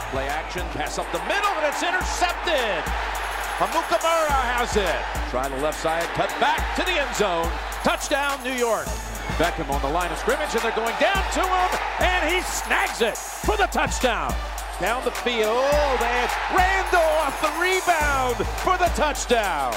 Play action, pass up the middle, and it's intercepted. Amukamara has it. Try the left side, cut back to the end zone. Touchdown, New York. Beckham on the line of scrimmage, and they're going down to him, and he snags it for the touchdown. Down the field, and Randall off the rebound for the touchdown.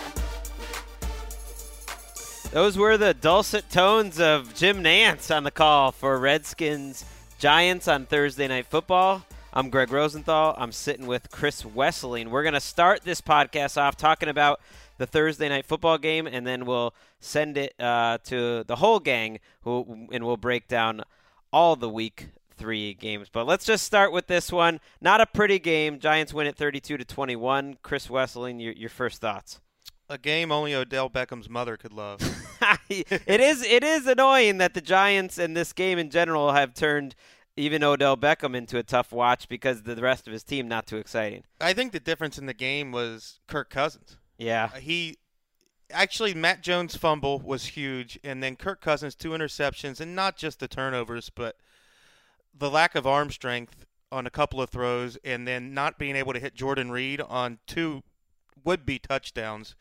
Those were the dulcet tones of Jim Nantz on the call for Redskins Giants on Thursday Night Football. I'm Greg Rosenthal. I'm sitting with Chris Wesseling. We're going to start this podcast off talking about the Thursday Night Football game, and then we'll send it to the whole gang, and we'll break down all the Week 3 games. But let's just start with this one. Not a pretty game. Giants win it 32-21. Chris Wesseling, your first thoughts. A game only Odell Beckham's mother could love. It is annoying that the Giants and this game in general have turned even Odell Beckham into a tough watch because the rest of his team not too exciting. I think the difference in the game was Kirk Cousins. Yeah. Matt Jones' fumble was huge, and then Kirk Cousins 2 interceptions, and not just the turnovers, but the lack of arm strength on a couple of throws, and then not being able to hit Jordan Reed on 2 would-be touchdowns.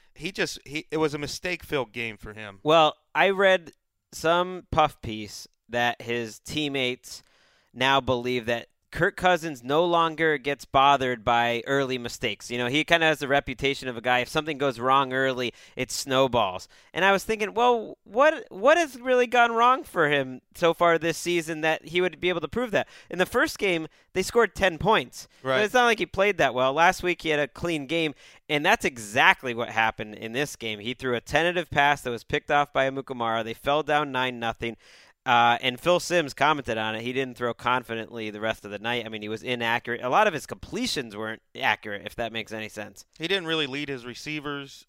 It was a mistake-filled game for him. Well, I read some puff piece that his teammates now believe that Kirk Cousins no longer gets bothered by early mistakes. You know, he kind of has the reputation of a guy, if something goes wrong early, it snowballs. And I was thinking, well, what has really gone wrong for him so far this season that he would be able to prove that? In the first game, they scored 10 points. Right. But it's not like he played that well. Last week, he had a clean game, and that's exactly what happened in this game. He threw a tentative pass that was picked off by Amukamara. They fell down 9-0. And Phil Simms commented on it. He didn't throw confidently the rest of the night. I mean, he was inaccurate. A lot of his completions weren't accurate, if that makes any sense. He didn't really lead his receivers.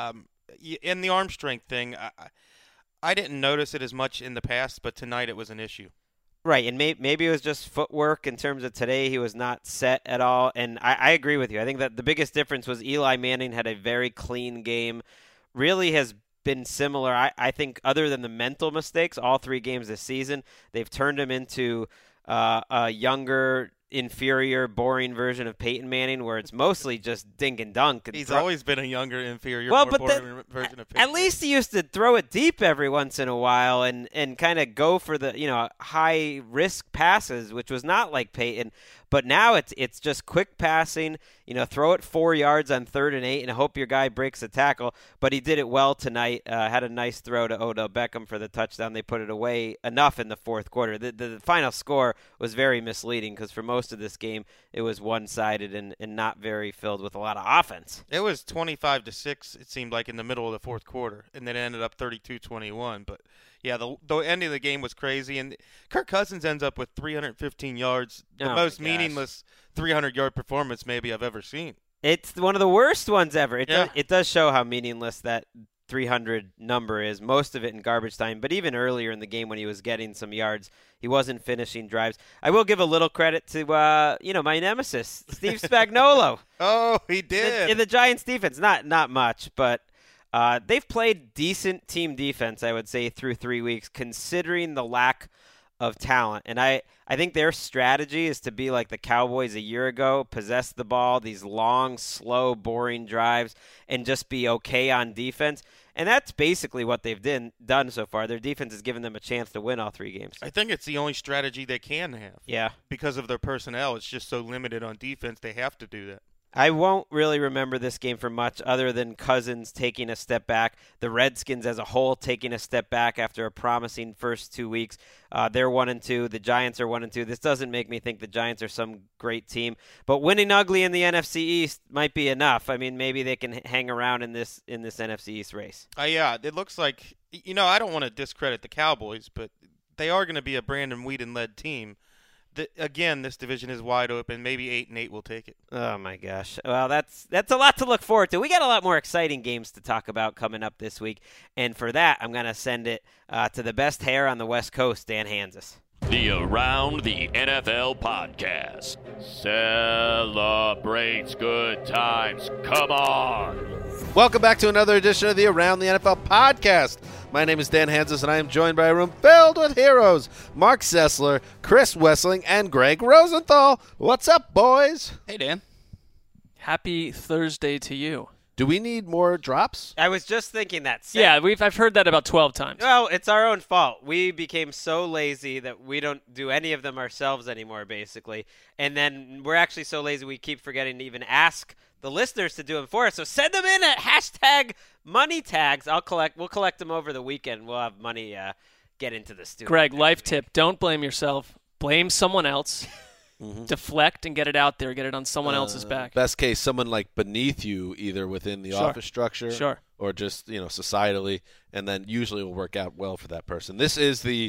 In the arm strength thing, I didn't notice it as much in the past, but tonight it was an issue. Right, and maybe it was just footwork in terms of today. He was not set at all, and I agree with you. I think that the biggest difference was Eli Manning had a very clean game, really has been similar. I think other than the mental mistakes, all 3 games this season, they've turned him into a younger, inferior, boring version of Peyton Manning, where it's mostly just dink and dunk. He's always been a younger, inferior, more boring version of Peyton. At least he used to throw it deep every once in a while and kind of go for the high risk passes, which was not like Peyton. But now it's just quick passing, throw it 4 yards on 3rd and 8 and hope your guy breaks a tackle. But he did it well tonight. Had a nice throw to Odell Beckham for the touchdown. They put it away enough in the fourth quarter. The final score was very misleading because for most of this game it was one-sided and not very filled with a lot of offense. It was 25-6, it seemed like, in the middle of the fourth quarter, and then it ended up 32-21. But yeah, the end of the game was crazy, and Kirk Cousins ends up with 315 yards, the most meaningless 300-yard performance maybe I've ever seen. It's one of the worst ones ever. It does show how meaningless that 300 number is, most of it in garbage time. But even earlier in the game when he was getting some yards, he wasn't finishing drives. I will give a little credit to, my nemesis, Steve Spagnuolo. Oh, he did. In the Giants defense, not much, but they've played decent team defense, I would say, through 3 weeks, considering the lack of talent. And I think their strategy is to be like the Cowboys a year ago, possess the ball, these long, slow, boring drives, and just be okay on defense. And that's basically what they've done so far. Their defense has given them a chance to win all 3 games. I think it's the only strategy they can have. Yeah. Because of their personnel. It's just so limited on defense, they have to do that. I won't really remember this game for much other than Cousins taking a step back, the Redskins as a whole taking a step back after a promising first 2 weeks. They're 1-2. The Giants are 1-2. This doesn't make me think the Giants are some great team, but winning ugly in the NFC East might be enough. I mean, maybe they can hang around in this NFC East race. Yeah, it looks like, I don't want to discredit the Cowboys, but they are going to be a Brandon Weeden-led team. Again, this division is wide open. Maybe 8-8 will take it. Oh my gosh! Well, that's a lot to look forward to. We got a lot more exciting games to talk about coming up this week, and for that, I'm gonna send it to the best hair on the West Coast, Dan Hanzus. The Around the NFL podcast celebrates good times. Come on! Welcome back to another edition of the Around the NFL podcast. My name is Dan Hansis, and I am joined by a room filled with heroes. Mark Sessler, Chris Wesseling, and Greg Rosenthal. What's up, boys? Hey, Dan. Happy Thursday to you. Do we need more drops? I was just thinking that. Yeah, I've heard that about 12 times. Well, it's our own fault. We became so lazy that we don't do any of them ourselves anymore, basically. And then we're actually so lazy we keep forgetting to even ask the listeners to do them for us. So send them in at #MoneyTags. We'll collect them over the weekend. We'll have money get into the studio. Greg, life tip: don't blame yourself. Blame someone else. Deflect and get it out there. Get it on someone else's back. Best case, someone like beneath you, either within the office structure or just societally, and then usually will work out well for that person. This is the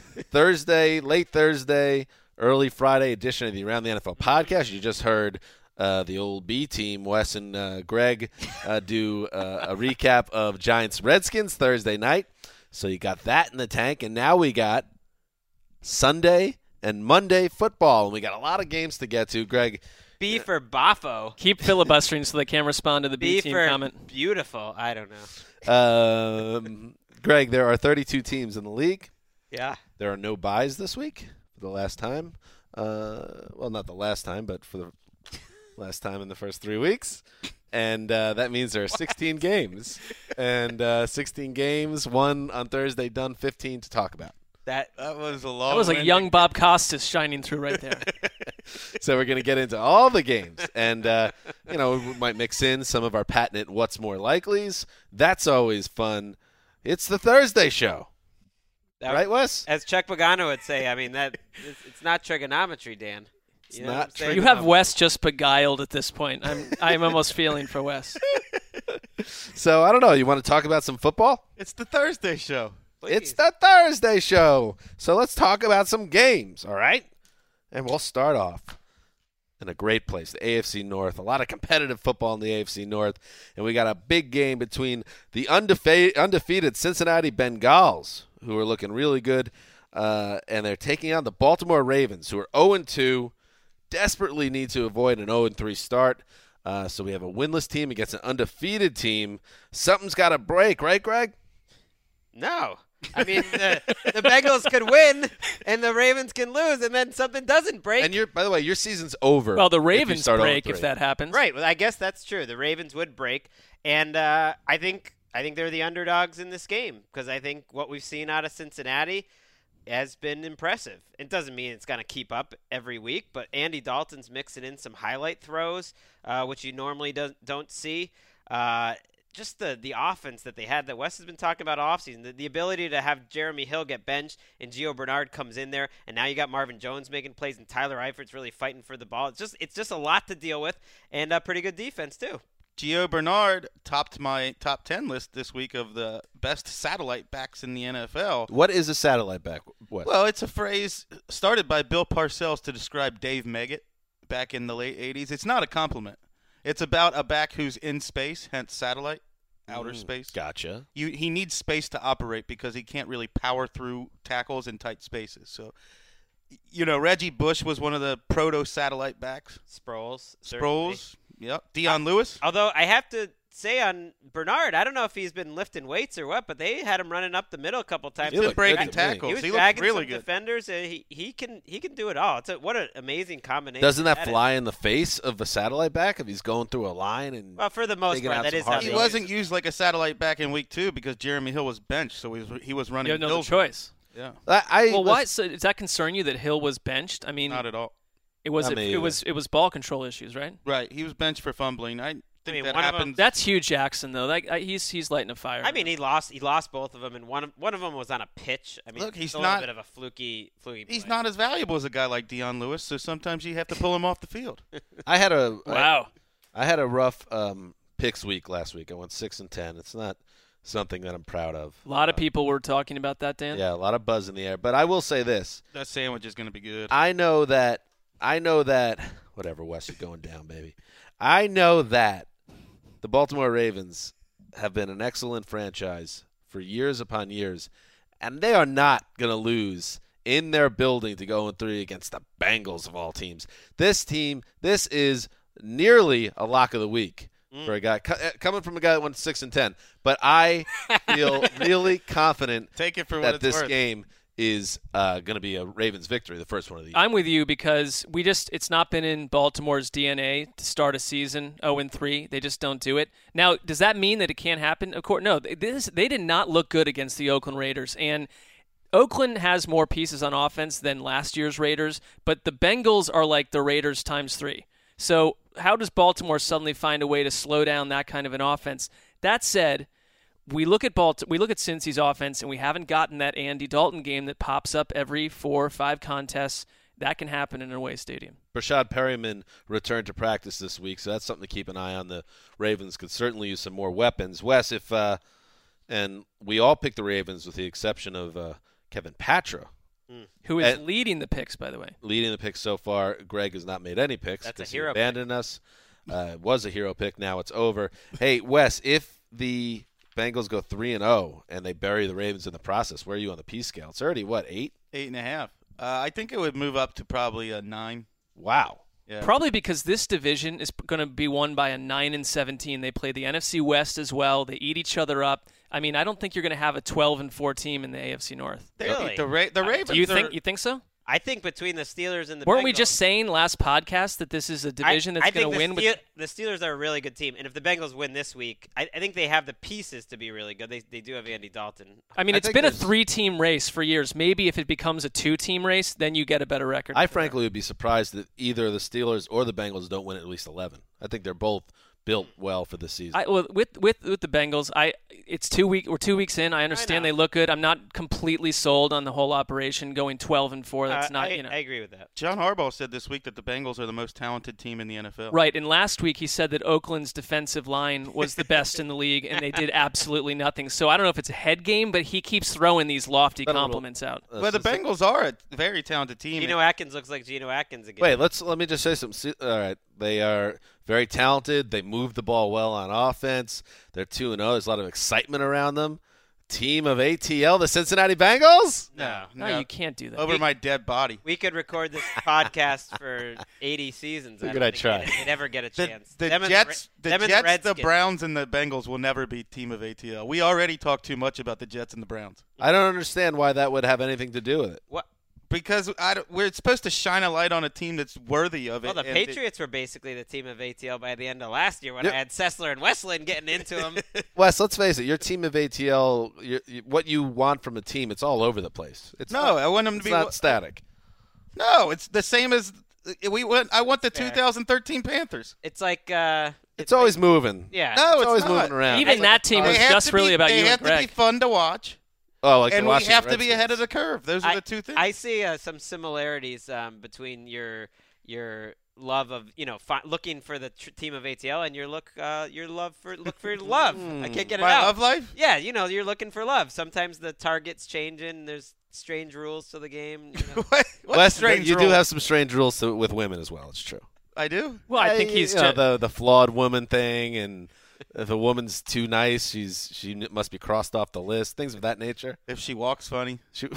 late Thursday, early Friday edition of the Around the NFL podcast. You just heard the old B team, Wes and Greg, do a recap of Giants-Redskins Thursday night. So you got that in the tank, and now we got Sunday and Monday football, and we got a lot of games to get to. Greg, B for Boffo. Keep filibustering so they can't respond to the B team for comment. Beautiful. I don't know. Greg, there are 32 teams in the league. Yeah. There are no byes this week for the last time. Well, not the last time, but for the last time in the first 3 weeks. And that means there are 16 games. And 16 games, one on Thursday, done 15 to talk about. That was a long. That was like young Bob Costas shining through right there. So we're going to get into all the games. And, we might mix in some of our patented what's more likelies. That's always fun. It's the Thursday show. Right, Wes? As Chuck Pagano would say, I mean, it's not trigonometry, Dan. It's not trigonometry. You have Wes just beguiled at this point. I'm almost feeling for Wes. So, I don't know. You want to talk about some football? It's the Thursday show. Please. It's the Thursday show. So let's talk about some games, all right? And we'll start off in a great place, the AFC North. A lot of competitive football in the AFC North. And we got a big game between the undefeated Cincinnati Bengals, who are looking really good, and they're taking on the Baltimore Ravens, who are 0-2, desperately need to avoid an 0-3 start. So we have a winless team against an undefeated team. Something's got to break, right, Greg? No. I mean, the Bengals could win, and the Ravens can lose, and then something doesn't break. And by the way, your season's over. Well, the Ravens break 0-3. if that happens. Right. Well, I guess that's true. The Ravens would break, and I think they're the underdogs in this game because I think what we've seen out of Cincinnati has been impressive. It doesn't mean it's going to keep up every week, but Andy Dalton's mixing in some highlight throws, which you normally don't see. Just the offense that they had that Wes has been talking about offseason, the ability to have Jeremy Hill get benched and Gio Bernard comes in there, and now you got Marvin Jones making plays and Tyler Eifert's really fighting for the ball. It's just a lot to deal with, and a pretty good defense too. Gio Bernard topped my top 10 list this week of the best satellite backs in the NFL. What is a satellite back, Wes? Well, it's a phrase started by Bill Parcells to describe Dave Meggett back in the late 80s. It's not a compliment. It's about a back who's in space, hence satellite, outer space. Gotcha. He needs space to operate because he can't really power through tackles in tight spaces. So, Reggie Bush was one of the proto-satellite backs. Sproles. Yep. Dion Lewis. Although I have to say on Bernard, I don't know if he's been lifting weights or what, but they had him running up the middle a couple times. He's been breaking good to me. tackles. He was He dragging looked really some good. defenders, and he can do it all. What an amazing combination. Doesn't that is. fly in the face of a satellite back if he's going through a line? And Well, for the most taking part, out that some is how hard they He throws? wasn't used like a satellite back in week 2 because Jeremy Hill was benched, so he was running. You have no Hill's- choice. Yeah. Why? So does that concern you that Hill was benched? I mean, Not at all. it was ball control issues, right? Right. He was benched for fumbling. I think that one of them- happens. That's Hugh Jackson though. He's lighting a fire. I mean, he lost both of them, and one of them was on a pitch. I mean, Look, he's it's a not- little bit of a fluky He's play. not as valuable as a guy like Dion Lewis, so sometimes you have to pull him off the field. I had a wow. I had a rough picks week last week. I went 6-10. It's not something that I'm proud of. A lot of people were talking about that, Dan. Yeah, a lot of buzz in the air. But I will say this: That sandwich is going to be good. I know that. Whatever, Wes, you're going down, baby. I know that the Baltimore Ravens have been an excellent franchise for years upon years, and they are not going to lose in their building to go 3 against the Bengals of all teams. This is nearly a lock of the week for a guy coming from a guy that went 6-10. But I feel really confident Take it for what that it's this worth. game is going to be a Ravens victory, the first one of the year. I'm with you because it's not been in Baltimore's DNA to start a season 0-3. They just don't do it. Now, does that mean that it can't happen? Of course, no. They did not look good against the Oakland Raiders, and Oakland has more pieces on offense than last year's Raiders, but the Bengals are like the Raiders times 3. So how does Baltimore suddenly find a way to slow down that kind of an offense? That said, we look at Cincy's offense, and we haven't gotten that Andy Dalton game that pops up every 4 or 5 contests. That can happen in an away stadium. Rashad Perryman returned to practice this week, so that's something to keep an eye on. The Ravens could certainly use some more weapons. Wes, and we all picked the Ravens with the exception of Kevin Patra, who is leading the picks, by the way. Leading the picks so far. Greg has not made any picks. That's a he hero abandoned us. It was a hero pick. Now it's over. Hey, Wes, if the Bengals go 3-0 and they bury the Ravens in the process, where are you on the P scale? It's already, 8? 8.5. I think it would move up to probably a 9. Wow. Yeah. Probably because this division is going to be won by a 9-17. They play the NFC West as well. They eat each other up. I mean, I don't think you're going to have a 12-4 team in the AFC North. Really? The Ravens. Do you think so? I think between the Steelers and the Weren't Bengals, we just saying last podcast that this is a division that's going to win? The Steelers are a really good team, and if the Bengals win this week, I think they have the pieces to be really good. They do have Andy Dalton. I mean, it's been a 3-team race for years. Maybe if it becomes a 2-team race, then you get a better record. I frankly would be surprised that either the Steelers or the Bengals don't win at least 11. I think they're both built well for this season. With the Bengals, it's 2 weeks. We're 2 weeks in. I understand they look good. I'm not completely sold on the whole operation going 12-4. That's not. I agree with that. John Harbaugh said this week that the Bengals are the most talented team in the NFL. Right, and last week he said that Oakland's defensive line was the best in the league, and they did absolutely nothing. So I don't know if it's a head game, but he keeps throwing these lofty compliments out. Well, the Bengals are a very talented team. Geno Atkins looks like Geno Atkins again. Wait, let me just say something. All right, they are very talented. They move the ball well on offense. They're 2-0. There's a lot of excitement around them. Team of ATL, the Cincinnati Bengals? No, you can't do that. Over my dead body. We could record this podcast for 80 seasons. Figured I'd try. They'd never get a chance. The Jets, the Browns, and the Bengals will never be team of ATL. We already talked too much about the Jets and the Browns. I don't understand why that would have anything to do with it. What? Because we're supposed to shine a light on a team that's worthy of it. Well, the Patriots were basically the team of ATL by the end of last year when I had Sessler and Westland getting into them. Wes, let's face it. Your team of ATL, what you want from a team, it's all over the place. I want them to be not static. No, it's the same as I want the 2013 Panthers. It's like it's always moving. Yeah, no, it's always not. moving around. Even that team was just really about you and Greg. They have to be fun to watch. Oh, like and we have to be ahead of the curve. Those are the two things. I see some similarities between your love of looking for the team of ATL and your love for love. I can't get it My out. love life. Yeah, you're looking for love. Sometimes the target's changing. There's strange rules to the game. What strange you rules? do have some strange rules with women as well. It's true. I do. Well, I think he's the flawed woman thing, and if a woman's too nice, she must be crossed off the list. Things of that nature. If she walks funny, you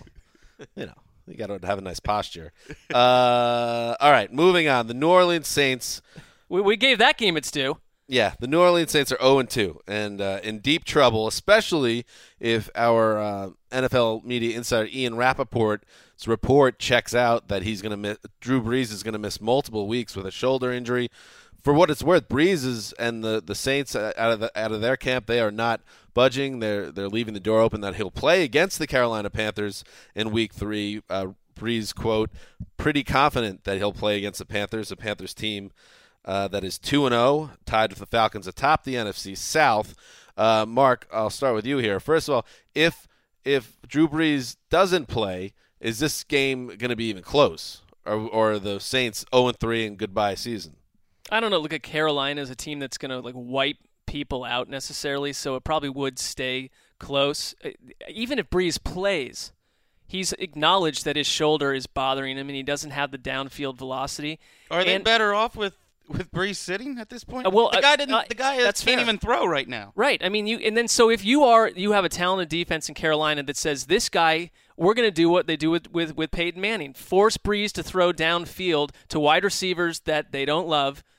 got to have a nice posture. All right, moving on. The New Orleans Saints. We gave that game its due. Yeah, the New Orleans Saints are 0-2 and in deep trouble, especially if our NFL media insider Ian Rappaport's report checks out that Drew Brees is going to miss multiple weeks with a shoulder injury. For what it's worth, Brees and the Saints out of their camp, they are not budging. They're leaving the door open that he'll play against the Carolina Panthers in Week 3. Brees, quote, pretty confident that he'll play against the Panthers team that is 2-0, tied with the Falcons atop the NFC South. Mark, I'll start with you here. First of all, if Drew Brees doesn't play, is this game going to be even close? Or are the Saints 0-3 and goodbye season? I don't know. Look at Carolina as a team that's going to wipe people out necessarily, so it probably would stay close. Even if Brees plays, he's acknowledged that his shoulder is bothering him and he doesn't have the downfield velocity. Are they better off with Brees sitting at this point? The guy can't even throw right now. Right. I mean, so if you have a talented defense in Carolina that says this guy, we're going to do what they do with Peyton Manning, force Brees to throw downfield to wide receivers that they don't love.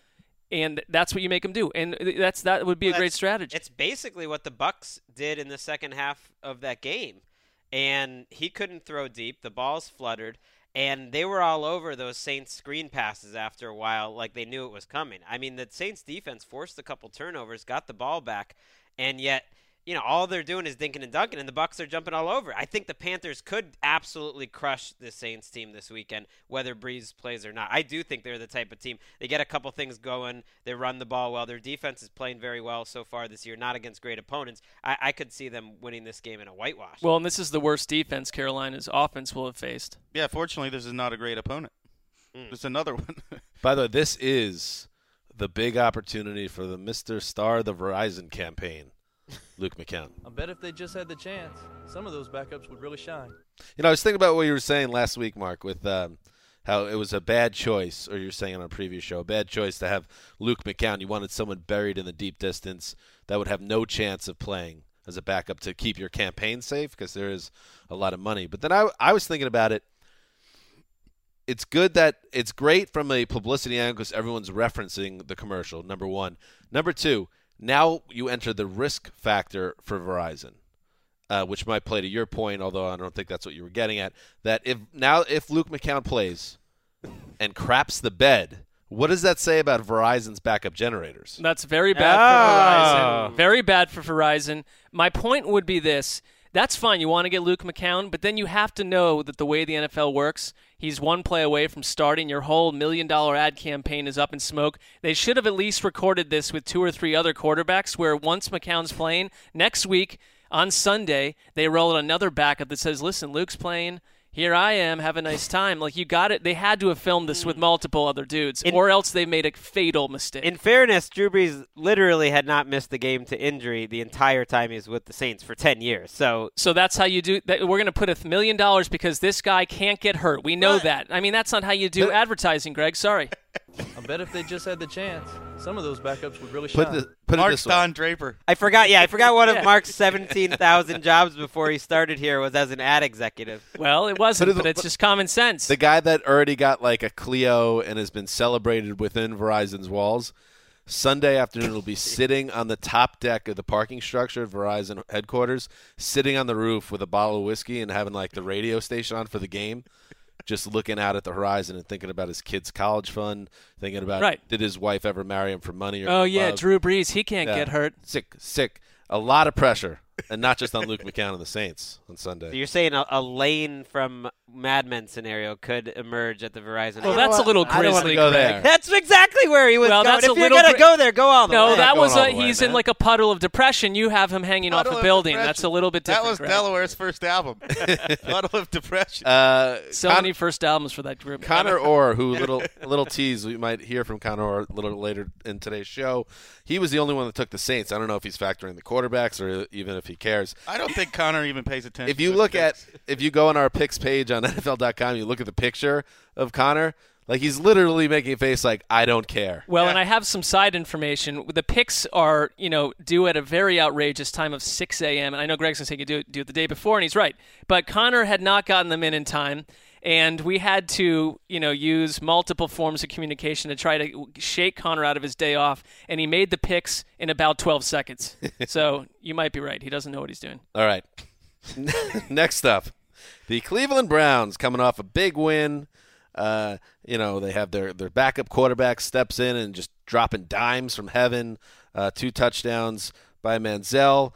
And that's what you make them do, and that would be a great strategy. It's basically what the Bucs did in the second half of that game, and he couldn't throw deep. The balls fluttered, and they were all over those Saints screen passes after a while, like they knew it was coming. I mean, the Saints defense forced a couple turnovers, got the ball back, and yet all they're doing is dinking and dunking, and the Bucs are jumping all over. I think the Panthers could absolutely crush the Saints team this weekend, whether Breeze plays or not. I do think they're the type of team. They get a couple things going. They run the ball well. Their defense is playing very well so far this year, not against great opponents. I could see them winning this game in a whitewash. Well, and this is the worst defense Carolina's offense will have faced. Yeah, fortunately, this is not a great opponent. There's another one. By the way, this is the big opportunity for the Mr. Star the Verizon campaign. Luke McCown. I bet if they just had the chance, some of those backups would really shine. I was thinking about what you were saying last week, Mark, with how it was a bad choice, or you were saying on a previous show, a bad choice to have Luke McCown. You wanted someone buried in the deep distance that would have no chance of playing as a backup to keep your campaign safe because there is a lot of money. But then I was thinking about it. It's great from a publicity angle because everyone's referencing the commercial, number one. Number two, now you enter the risk factor for Verizon, which might play to your point, although I don't think that's what you were getting at, that if Luke McCown plays and craps the bed, what does that say about Verizon's backup generators? That's very bad for Verizon. Very bad for Verizon. My point would be this. That's fine. You want to get Luke McCown, but then you have to know that the way the NFL works, he's one play away from starting. Your whole $1 million ad campaign is up in smoke. They should have at least recorded this with 2 or 3 other quarterbacks where once McCown's playing, next week on Sunday, they roll out another backup that says, listen, Luke's playing. Here I am, have a nice time. Like, you got it. They had to have filmed this with multiple other dudes, or else they made a fatal mistake. In fairness, Drew Brees literally had not missed the game to injury the entire time he was with the Saints for 10 years. So that's how you do that. We're going to put $1 million because this guy can't get hurt. We know that. I mean, that's not how you do advertising, Greg. Sorry. I bet if they just had the chance, some of those backups would really shine. Mark's Don Draper. I forgot one of Mark's 17,000 jobs before he started here was as an ad executive. Well, it wasn't, but it's just common sense. The guy that already got like a Clio and has been celebrated within Verizon's walls, Sunday afternoon will be sitting on the top deck of the parking structure at Verizon headquarters, sitting on the roof with a bottle of whiskey and having like the radio station on for the game. Just looking out at the horizon and thinking about his kid's college fund, thinking about did his wife ever marry him for money or love? Drew Brees, he can't get hurt. Sick. A lot of pressure, and not just on Luke McCown and the Saints on Sunday. So you're saying a Lane from Mad Men scenario could emerge at the Verizon. Well, that's a little grisly. I don't want to go there. That's exactly where he was going. That's if you're going to go there, go all the way. No, that was he's in like a puddle of depression. You have him hanging off a building. That's a little bit different. That was Delaware's first album. Puddle of Depression. Many first albums for that group. Connor Orr, who little tease, we might hear from Connor Orr a little later in today's show. He was the only one that took the Saints. I don't know if he's factoring the quarterbacks or even if he cares. I don't think Connor even pays attention. If you go on our picks page on NFL.com, you look at the picture of Connor, like he's literally making a face like, I don't care. Well, and I have some side information. The picks are, due at a very outrageous time of 6 a.m. And I know Greg's going to say you do it the day before, and he's right. But Connor had not gotten them in time. And we had to, use multiple forms of communication to try to shake Connor out of his day off. And he made the picks in about 12 seconds. So you might be right. He doesn't know what he's doing. All right. Next up, the Cleveland Browns coming off a big win. They have their backup quarterback steps in and just dropping dimes from heaven. 2 touchdowns by Manziel.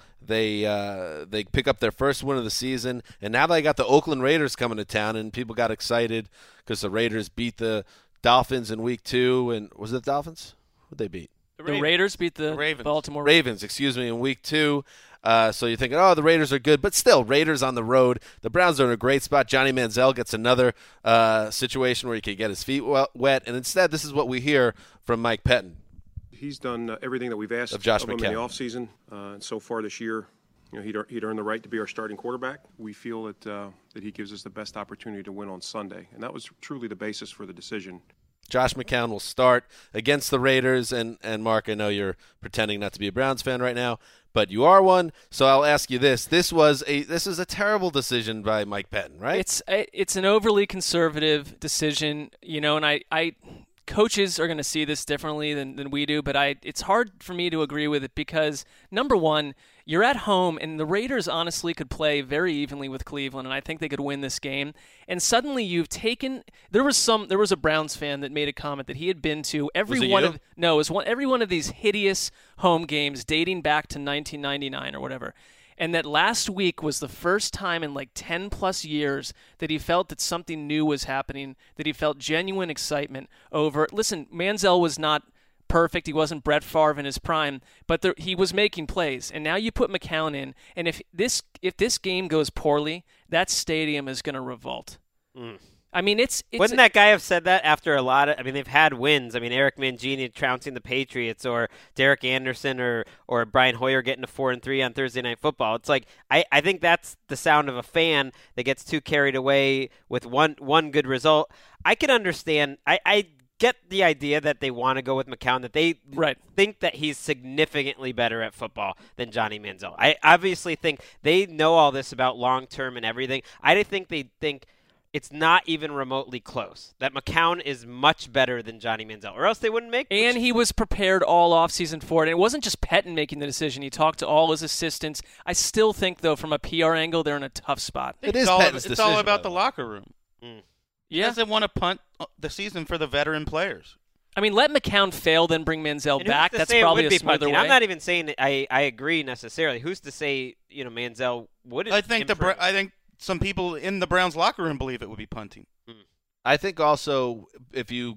They pick up their first win of the season, and now they got the Oakland Raiders coming to town, and people got excited because the Raiders beat the Dolphins in week 2. And was it the Dolphins? Who'd they beat? The Raiders beat the Baltimore Ravens. In week 2. So you're thinking, the Raiders are good, but still, Raiders on the road. The Browns are in a great spot. Johnny Manziel gets another situation where he can get his feet wet, and instead, this is what we hear from Mike Pettin. He's done everything that we've asked of him in the offseason. And so far this year, he'd earned the right to be our starting quarterback. We feel that he gives us the best opportunity to win on Sunday, and that was truly the basis for the decision. Josh McCown will start against the Raiders, and Mark, I know you're pretending not to be a Browns fan right now, but you are one. So I'll ask you this: this is a terrible decision by Mike Pettin, right? It's an overly conservative decision, and I coaches are going to see this differently than we do, but it's hard for me to agree with it because, number one, you're at home, and the Raiders honestly could play very evenly with Cleveland, and I think they could win this game. And suddenly you've taken – there was a Browns fan that made a comment that he had been to every one of these hideous home games dating back to 1999 or whatever. And that last week was the first time in like 10-plus years that he felt that something new was happening, that he felt genuine excitement over – listen, Manziel was not perfect. He wasn't Brett Favre in his prime, but he was making plays. And now you put McCown in, and if this game goes poorly, that stadium is going to revolt. Mm. I mean, wouldn't that guy have said that after a lot of – I mean, they've had wins. I mean, Eric Mangini trouncing the Patriots or Derek Anderson or Brian Hoyer getting to 4-3 on Thursday Night Football. It's like I think that's the sound of a fan that gets too carried away with one good result. I can understand – I get the idea that they want to go with McCown, that they think that he's significantly better at football than Johnny Manziel. I obviously think they know all this about long-term and everything. I think they think – it's not even remotely close, that McCown is much better than Johnny Manziel, or else they wouldn't make And he was prepared all offseason for it. And it wasn't just Pettine making the decision. He talked to all his assistants. I still think, though, from a PR angle, they're in a tough spot. It's all about the locker room. Yeah. He doesn't want to punt the season for the veteran players. I mean, let McCown fail, then bring Manziel back. That's probably a smoother way. I'm not even saying that I agree necessarily. Who's to say, Manziel wouldn't improve? I think some people in the Browns locker room believe it would be punting. I think also if you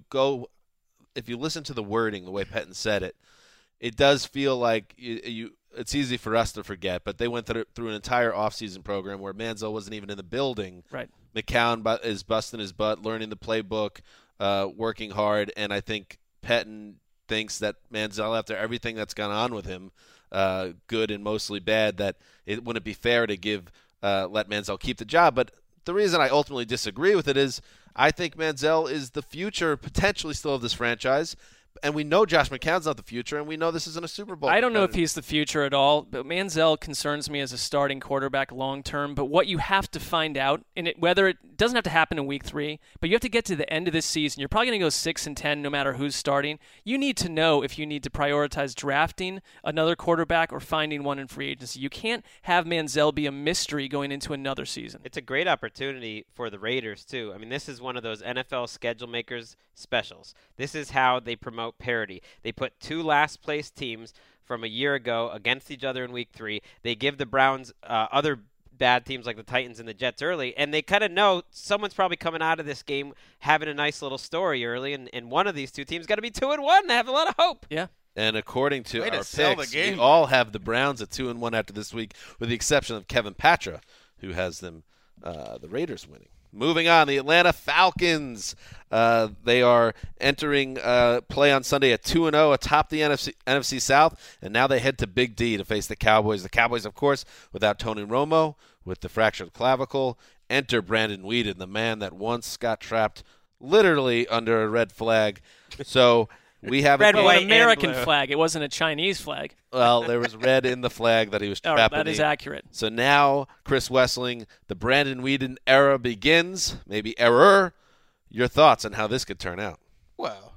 listen to the wording, the way Pettine said it, it does feel like it's easy for us to forget, but they went through an entire offseason program where Manziel wasn't even in the building. Right. McCown is busting his butt, learning the playbook, working hard, and I think Pettine thinks that Manziel, after everything that's gone on with him, good and mostly bad, that it wouldn't be fair to let Manziel keep the job. But the reason I ultimately disagree with it is I think Manziel is the future, potentially still, of this franchise. And we know Josh McCown's not the future, and we know this isn't a Super Bowl. I don't know if he's the future at all, but Manziel concerns me as a starting quarterback long term. But what you have to find out, whether it doesn't have to happen in Week 3, but you have to get to the end of this season. You're probably going to go 6-10 no matter who's starting. You need to know if you need to prioritize drafting another quarterback or finding one in free agency. You can't have Manziel be a mystery going into another season. It's a great opportunity for the Raiders, too. I mean, this is one of those NFL schedule makers specials. This is how they promote parity. They put two last-place teams from a year ago against each other in Week 3. They give the Browns other bad teams like the Titans and the Jets early, and they kind of know someone's probably coming out of this game having a nice little story early, and one of these two teams got to be 2-1 and have a lot of hope. Yeah. And according to our picks, we all have the Browns at 2-1 after this week, with the exception of Kevin Patra, who has them the Raiders winning. Moving on, the Atlanta Falcons. They are entering play on Sunday at 2-0 atop the NFC South, and now they head to Big D to face the Cowboys. The Cowboys, of course, without Tony Romo, with the fractured clavicle. Enter Brandon Weeden, the man that once got trapped literally under a red flag. So we have an American flag. It wasn't a Chinese flag. Well, there was red in the flag that he was trapped in. That is accurate. So now, Chris Wesseling, the Brandon Weeden era begins, maybe error. Your thoughts on how this could turn out? Well,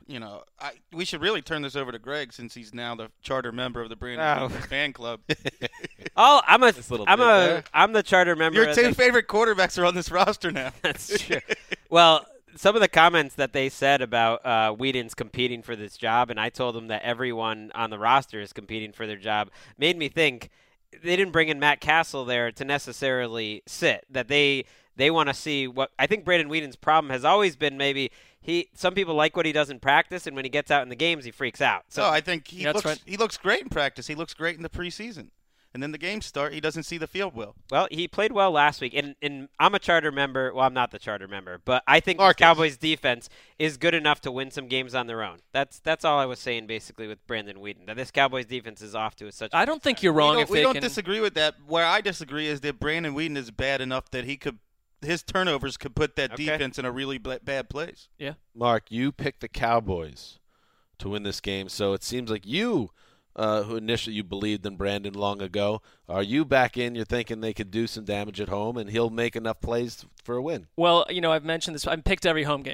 we should really turn this over to Greg since he's now the charter member of the Brandon Weeden fan club. I'm the charter member. Your two favorite quarterbacks are on this roster now. That's true. Well, some of the comments that they said about Weeden's competing for this job, and I told them that everyone on the roster is competing for their job, made me think they didn't bring in Matt Castle there to necessarily sit, that they want to see what – I think Brandon Weeden's problem has always been maybe some people like what he does in practice, and when he gets out in the games, he freaks out. So I think he looks great in practice. He looks great in the preseason. And then the games start, he doesn't see the field well. Well, he played well last week. And I'm a charter member. Well, I'm not the charter member. But I think the Cowboys' defense is good enough to win some games on their own. That's all I was saying, basically, with Brandon Weeden. That this Cowboys' defense is off to such a I don't think you're wrong. We don't disagree with that. Where I disagree is that Brandon Weeden is bad enough that his turnovers could put that defense in a really bad place. Yeah. Mark, you picked the Cowboys to win this game. So it seems like you – who initially you believed in Brandon long ago. Are you back in? You're thinking they could do some damage at home and he'll make enough plays for a win? Well, I've mentioned this. I've picked every home game.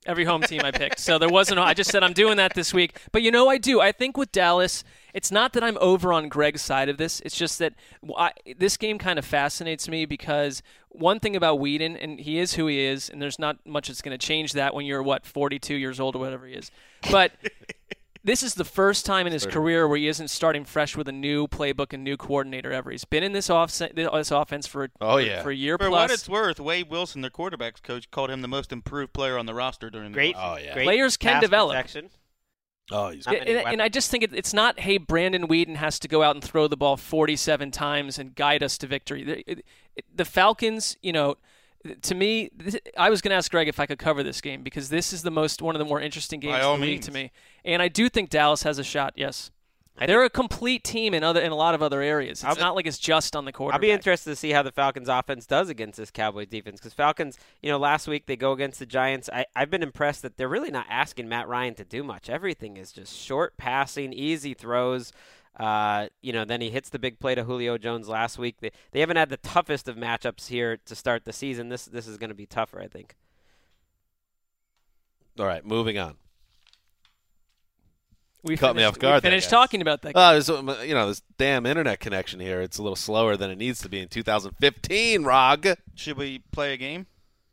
Every home team I picked. So there wasn't – I just said I'm doing that this week. But I do. I think with Dallas, it's not that I'm over on Greg's side of this. It's just that this game kind of fascinates me because one thing about Weeden, and he is who he is, and there's not much that's going to change that when you're, 42 years old or whatever he is. But – this is the first time in his career where he isn't starting fresh with a new playbook and new coordinator ever. He's been in this offense for a year plus. For what it's worth, Wade Wilson, their quarterback's coach, called him the most improved player on the roster during the Great players can develop. Protection. Oh, he's good. And I just think it's not, hey, Brandon Weeden has to go out and throw the ball 47 times and guide us to victory. The Falcons, to me, I was going to ask Greg if I could cover this game because this is one of the more interesting games of the week to me. And I do think Dallas has a shot, yes. They're a complete team in a lot of other areas. It's not like it's just on the quarterback. I'll be interested to see how the Falcons offense does against this Cowboys defense because Falcons, last week they go against the Giants. I've been impressed that they're really not asking Matt Ryan to do much. Everything is just short passing, easy throws. Then he hits the big play to Julio Jones last week. They haven't had the toughest of matchups here to start the season. This is going to be tougher, I think. All right, moving on. We caught me off guard. We finished talking about that. This damn internet connection here. It's a little slower than it needs to be in 2015. Rog, should we play a game?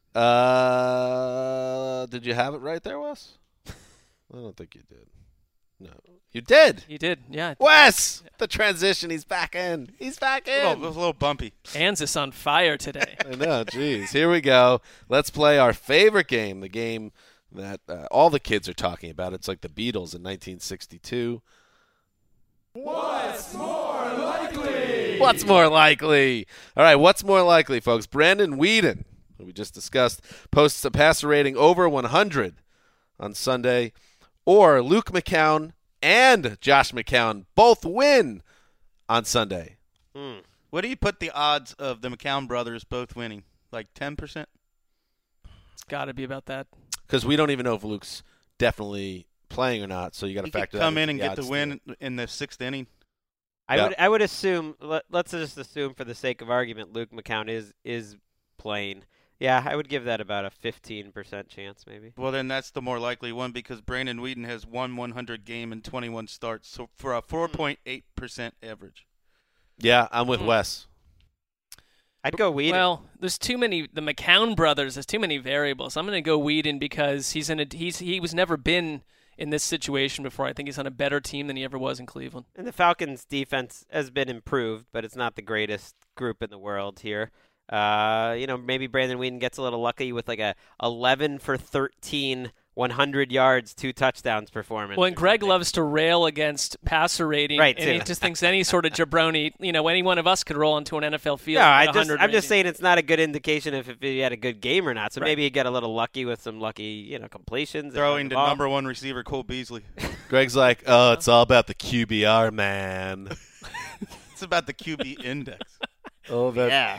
Did you have it right there, Wes? I don't think you did. No, you did. You did, yeah. Wes, the transition. He's back in. He's back in. It was a little bumpy. Kansas on fire today. I know. Jeez. Here we go. Let's play our favorite game. The game that all the kids are talking about. It's like the Beatles in 1962. What's more likely? What's more likely? All right, what's more likely, folks? Brandon Weeden, who we just discussed, posts a passer rating over 100 on Sunday, or Luke McCown and Josh McCown both win on Sunday. What do you put the odds of the McCown brothers both winning? Like 10%? It's got to be about that. Because we don't even know if Luke's definitely playing or not, so you got to factor that in. Come in and get the win in the sixth inning. I would assume. Let's just assume, for the sake of argument, Luke McCown is playing. Yeah, I would give that about a 15% chance, maybe. Well, then that's the more likely one because Brandon Weeden has won 100 game in 21 starts, so for a 4.8% average. Yeah, I'm with Wes. I'd go Weeden. Well, there's too many. The McCown brothers. There's too many variables. I'm going to go Weeden because he was never been in this situation before. I think he's on a better team than he ever was in Cleveland. And the Falcons' defense has been improved, but it's not the greatest group in the world here. Maybe Brandon Weeden gets a little lucky with like a 11 for 13, 100 yards, 2 touchdowns performance. Well, and Greg loves to rail against passer rating, right? And he just thinks any sort of jabroni, any one of us could roll into an NFL field. No, I'm just saying it's not a good indication if he had a good game or not. So maybe he get a little lucky with some lucky, completions. Throwing to number 1 receiver Cole Beasley. Greg's like, oh, it's all about the QBR, man. It's about the QB index. Oh, that. Yeah.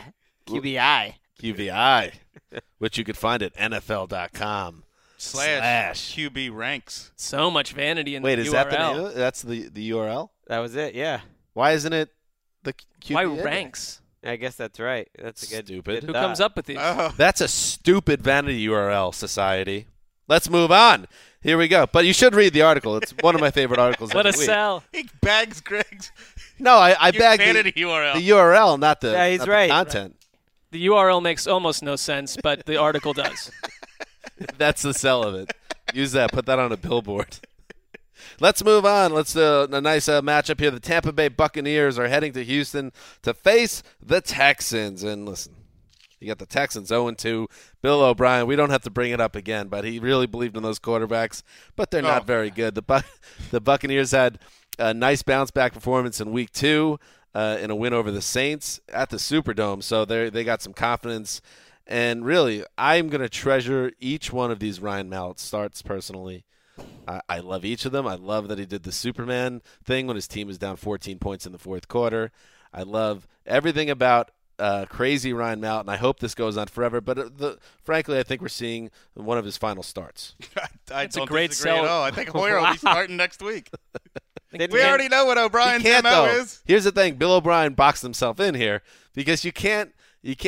QBI, which you could find at NFL.com. / QB ranks. So much vanity in the URL. Wait, is that that's the URL? That was it, yeah. Why isn't it the QB Why index? ranks? I guess that's right. That's a good stupid. Who comes up with these? That's a stupid vanity URL, society. Let's move on. Here we go. But you should read the article. It's one of my favorite articles. What a week. sell. He bags Greg's. No, I bag vanity URL. The URL, not the, he's not right. the content. The URL makes almost no sense, but the article does. That's the sell of it. Use that. Put that on a billboard. Let's move on. Let's do a nice matchup here. The Tampa Bay Buccaneers are heading to Houston to face the Texans. And listen, you got the Texans 0-2. Bill O'Brien, we don't have to bring it up again, but he really believed in those quarterbacks, but they're not very good. The Buccaneers had a nice bounce-back performance in Week 2 in a win over the Saints at the Superdome, so they got some confidence. And really, I'm going to treasure each one of these Ryan Mallett starts personally. I love each of them. I love that he did the Superman thing when his team was down 14 points in the fourth quarter. I love everything about crazy Ryan Mallett, and I hope this goes on forever. But frankly, I think we're seeing one of his final starts. I don't disagree at all. I think Hoyer will be starting next week. We already know what O'Brien's MO is. Here's the thing: Bill O'Brien boxed himself in here because you can't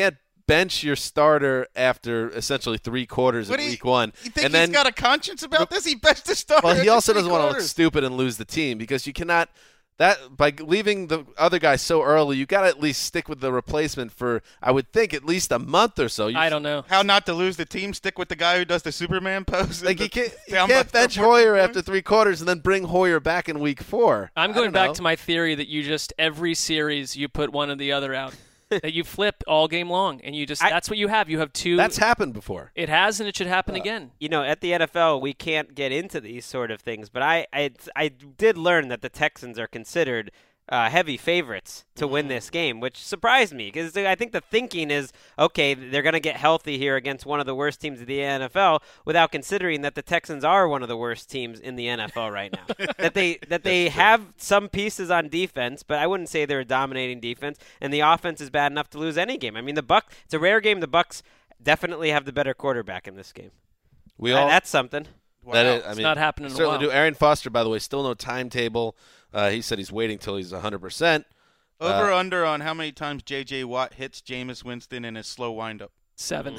bench your starter after essentially 3 quarters of week 1. You think he's got a conscience about this? He benched the starter. Well, he also doesn't want to look stupid and lose the team because you cannot. That by leaving the other guy so early, you got to at least stick with the replacement for, I would think, at least a month or so. I don't know how not to lose the team. Stick with the guy who does the Superman pose. Like you can't bench Hoyer after 3 quarters and then bring Hoyer back in week 4. I'm going back to my theory that you just every series you put one or the other out. That you flip all game long, and you just—that's what you have. You have 2. That's happened before. It has, and it should happen again. At the NFL, we can't get into these sort of things, but I did learn that the Texans are considered heavy favorites to win this game, which surprised me because I think the thinking is, okay, they're going to get healthy here against one of the worst teams of the NFL without considering that the Texans are one of the worst teams in the NFL right now. that they have some pieces on defense, but I wouldn't say they're a dominating defense, and the offense is bad enough to lose any game. I mean, it's a rare game. The Bucs definitely have the better quarterback in this game. That's something. Wow. It's not happening in a while. Do. Arian Foster, by the way, still no timetable. He said he's waiting till he's 100%. Over under on how many times J.J. Watt hits Jameis Winston in his slow windup? 7.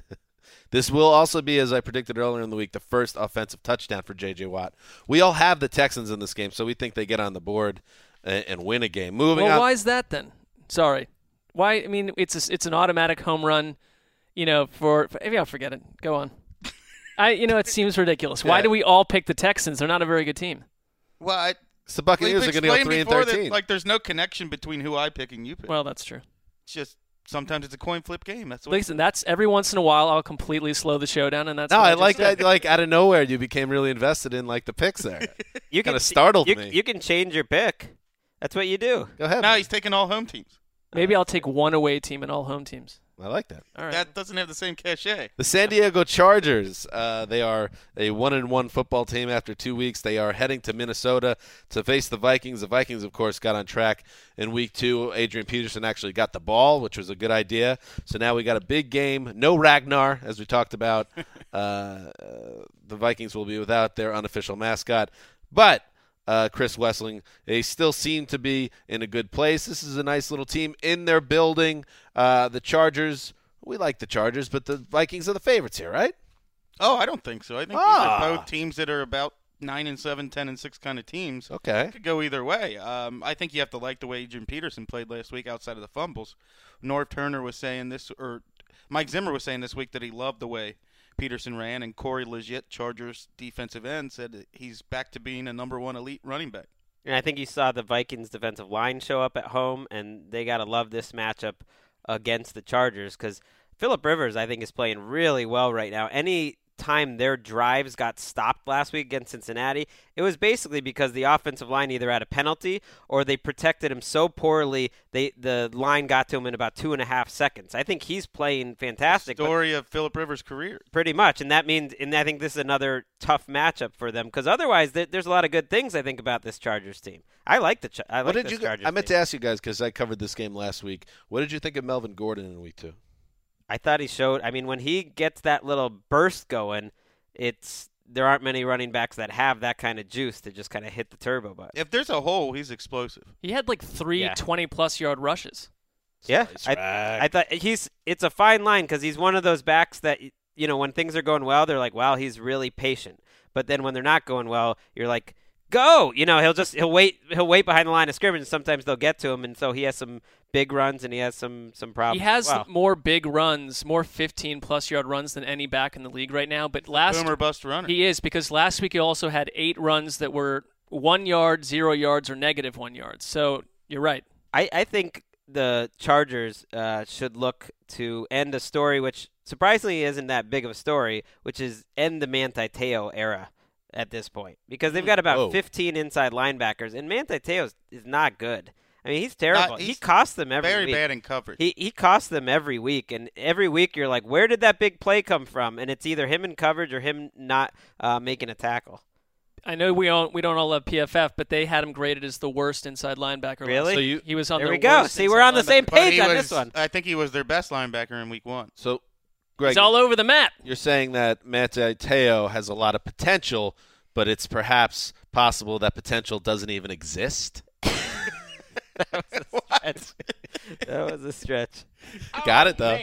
This will also be, as I predicted earlier in the week, the first offensive touchdown for J.J. Watt. We all have the Texans in this game, so we think they get on the board and win a game. Moving on. Why is that then? Sorry. Why? I mean, it's an automatic home run. Maybe I'll forget it. Go on. It seems ridiculous. Why do we all pick the Texans? They're not a very good team. Well, the Buccaneers are going to go 3-13. Like, there's no connection between who I pick and you pick. Well, that's true. It's just sometimes it's a coin flip game. That's every once in a while I'll completely slow the show down, and that's. No, I like that. Like out of nowhere, you became really invested in the picks there. You kind of startled me. You can change your pick. That's what you do. Go ahead. No, he's taking all home teams. Maybe I'll take one away team and all home teams. I like that. All right. That doesn't have the same cachet. The San Diego Chargers, they are a 1-1 football team after 2 weeks. They are heading to Minnesota to face the Vikings. The Vikings, of course, got on track in week 2. Adrian Peterson actually got the ball, which was a good idea. So now we got a big game. No Ragnar, as we talked about. The Vikings will be without their unofficial mascot. But Chris Wesseling, they still seem to be in a good place. This is a nice little team in their building. The Chargers, we like the Chargers, but the Vikings are the favorites here, right? Oh, I don't think so. I think these are both teams that are about 9-7, 10-6 kind of teams. Okay. It could go either way. I think you have to like the way Adrian Peterson played last week outside of the fumbles. Norv Turner was saying this, or Mike Zimmer was saying this week that he loved the way Peterson ran, and Corey Liuget, Chargers defensive end, said that he's back to being a number 1 elite running back. And I think you saw the Vikings defensive line show up at home, and they got to love this matchup against the Chargers because Phillip Rivers, I think, is playing really well right now. Any time their drives got stopped last week against Cincinnati, it was basically because the offensive line either had a penalty or they protected him so poorly the line got to him in about 2.5 seconds. I think he's playing fantastic. The story of Phillip Rivers' career. Pretty much, and that means, and I think this is another tough matchup for them because otherwise there's a lot of good things I think about this Chargers team. I like this Chargers team. I meant to ask you guys because I covered this game last week. What did you think of Melvin Gordon in week 2? I thought he showed. I mean, when he gets that little burst going, there aren't many running backs that have that kind of juice to just kind of hit the turbo button. If there's a hole, he's explosive. He had like 3 20-plus yard rushes. Yeah, I thought it's a fine line because he's one of those backs that when things are going well, they're like, wow, he's really patient. But then when they're not going well, you're like, go. He'll wait behind the line of scrimmage, and sometimes they'll get to him, and so he has some big runs and he has some problems. He has more big runs, more 15-plus yard runs than any back in the league right now. But boomer bust runner. He is, because last week he also had 8 runs that were 1 yard, 0 yards, or negative 1 yard. So you're right. I think the Chargers should look to end a story which surprisingly isn't that big of a story, which is end the Manti Te'o era at this point, because they've got about 15 inside linebackers, and Manti Te'o is not good. I mean, he's terrible. He costs them every week. Very bad in coverage. He costs them every week, and every week you're like, where did that big play come from? And it's either him in coverage or him not making a tackle. I know we don't all love PFF, but they had him graded as the worst inside linebacker. Really? So he was on there their we go. worst See, we're on the same page on this one. I think he was their best linebacker in week 1. So, Greg, he's all over the map. You're saying that Manti Te'o has a lot of potential, but it's perhaps possible that potential doesn't even exist? That was a stretch. Got it, though.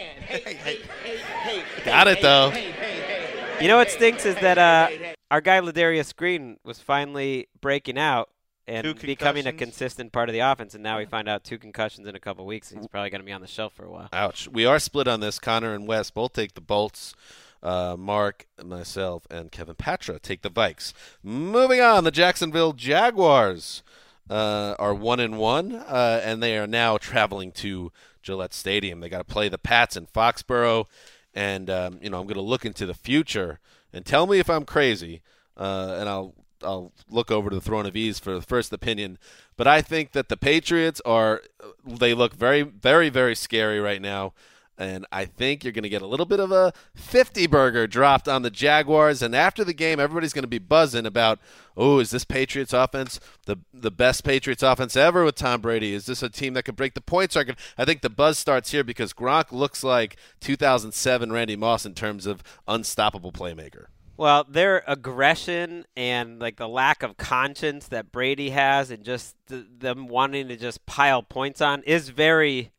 Got it, though. You know what stinks is that our guy Ladarius Green was finally breaking out and becoming a consistent part of the offense, and now we find out 2 concussions in a couple weeks. He's probably going to be on the shelf for a while. Ouch. We are split on this. Connor and Wes both take the Bolts. Mark, myself, and Kevin Patra take the Vikes. Moving on, the Jacksonville Jaguars are 1-1, and they are now traveling to Gillette Stadium. They got to play the Pats in Foxborough, and I'm going to look into the future and tell me if I'm crazy, and I'll look over to the Throne of Ease for the first opinion. But I think that the Patriots they look very, very, very scary right now. And I think you're going to get a little bit of a 50-burger dropped on the Jaguars. And after the game, everybody's going to be buzzing about, is this Patriots offense the best Patriots offense ever with Tom Brady? Is this a team that could break the points record? I think the buzz starts here because Gronk looks like 2007 Randy Moss in terms of unstoppable playmaker. Well, their aggression and like the lack of conscience that Brady has and just them wanting to just pile points on is very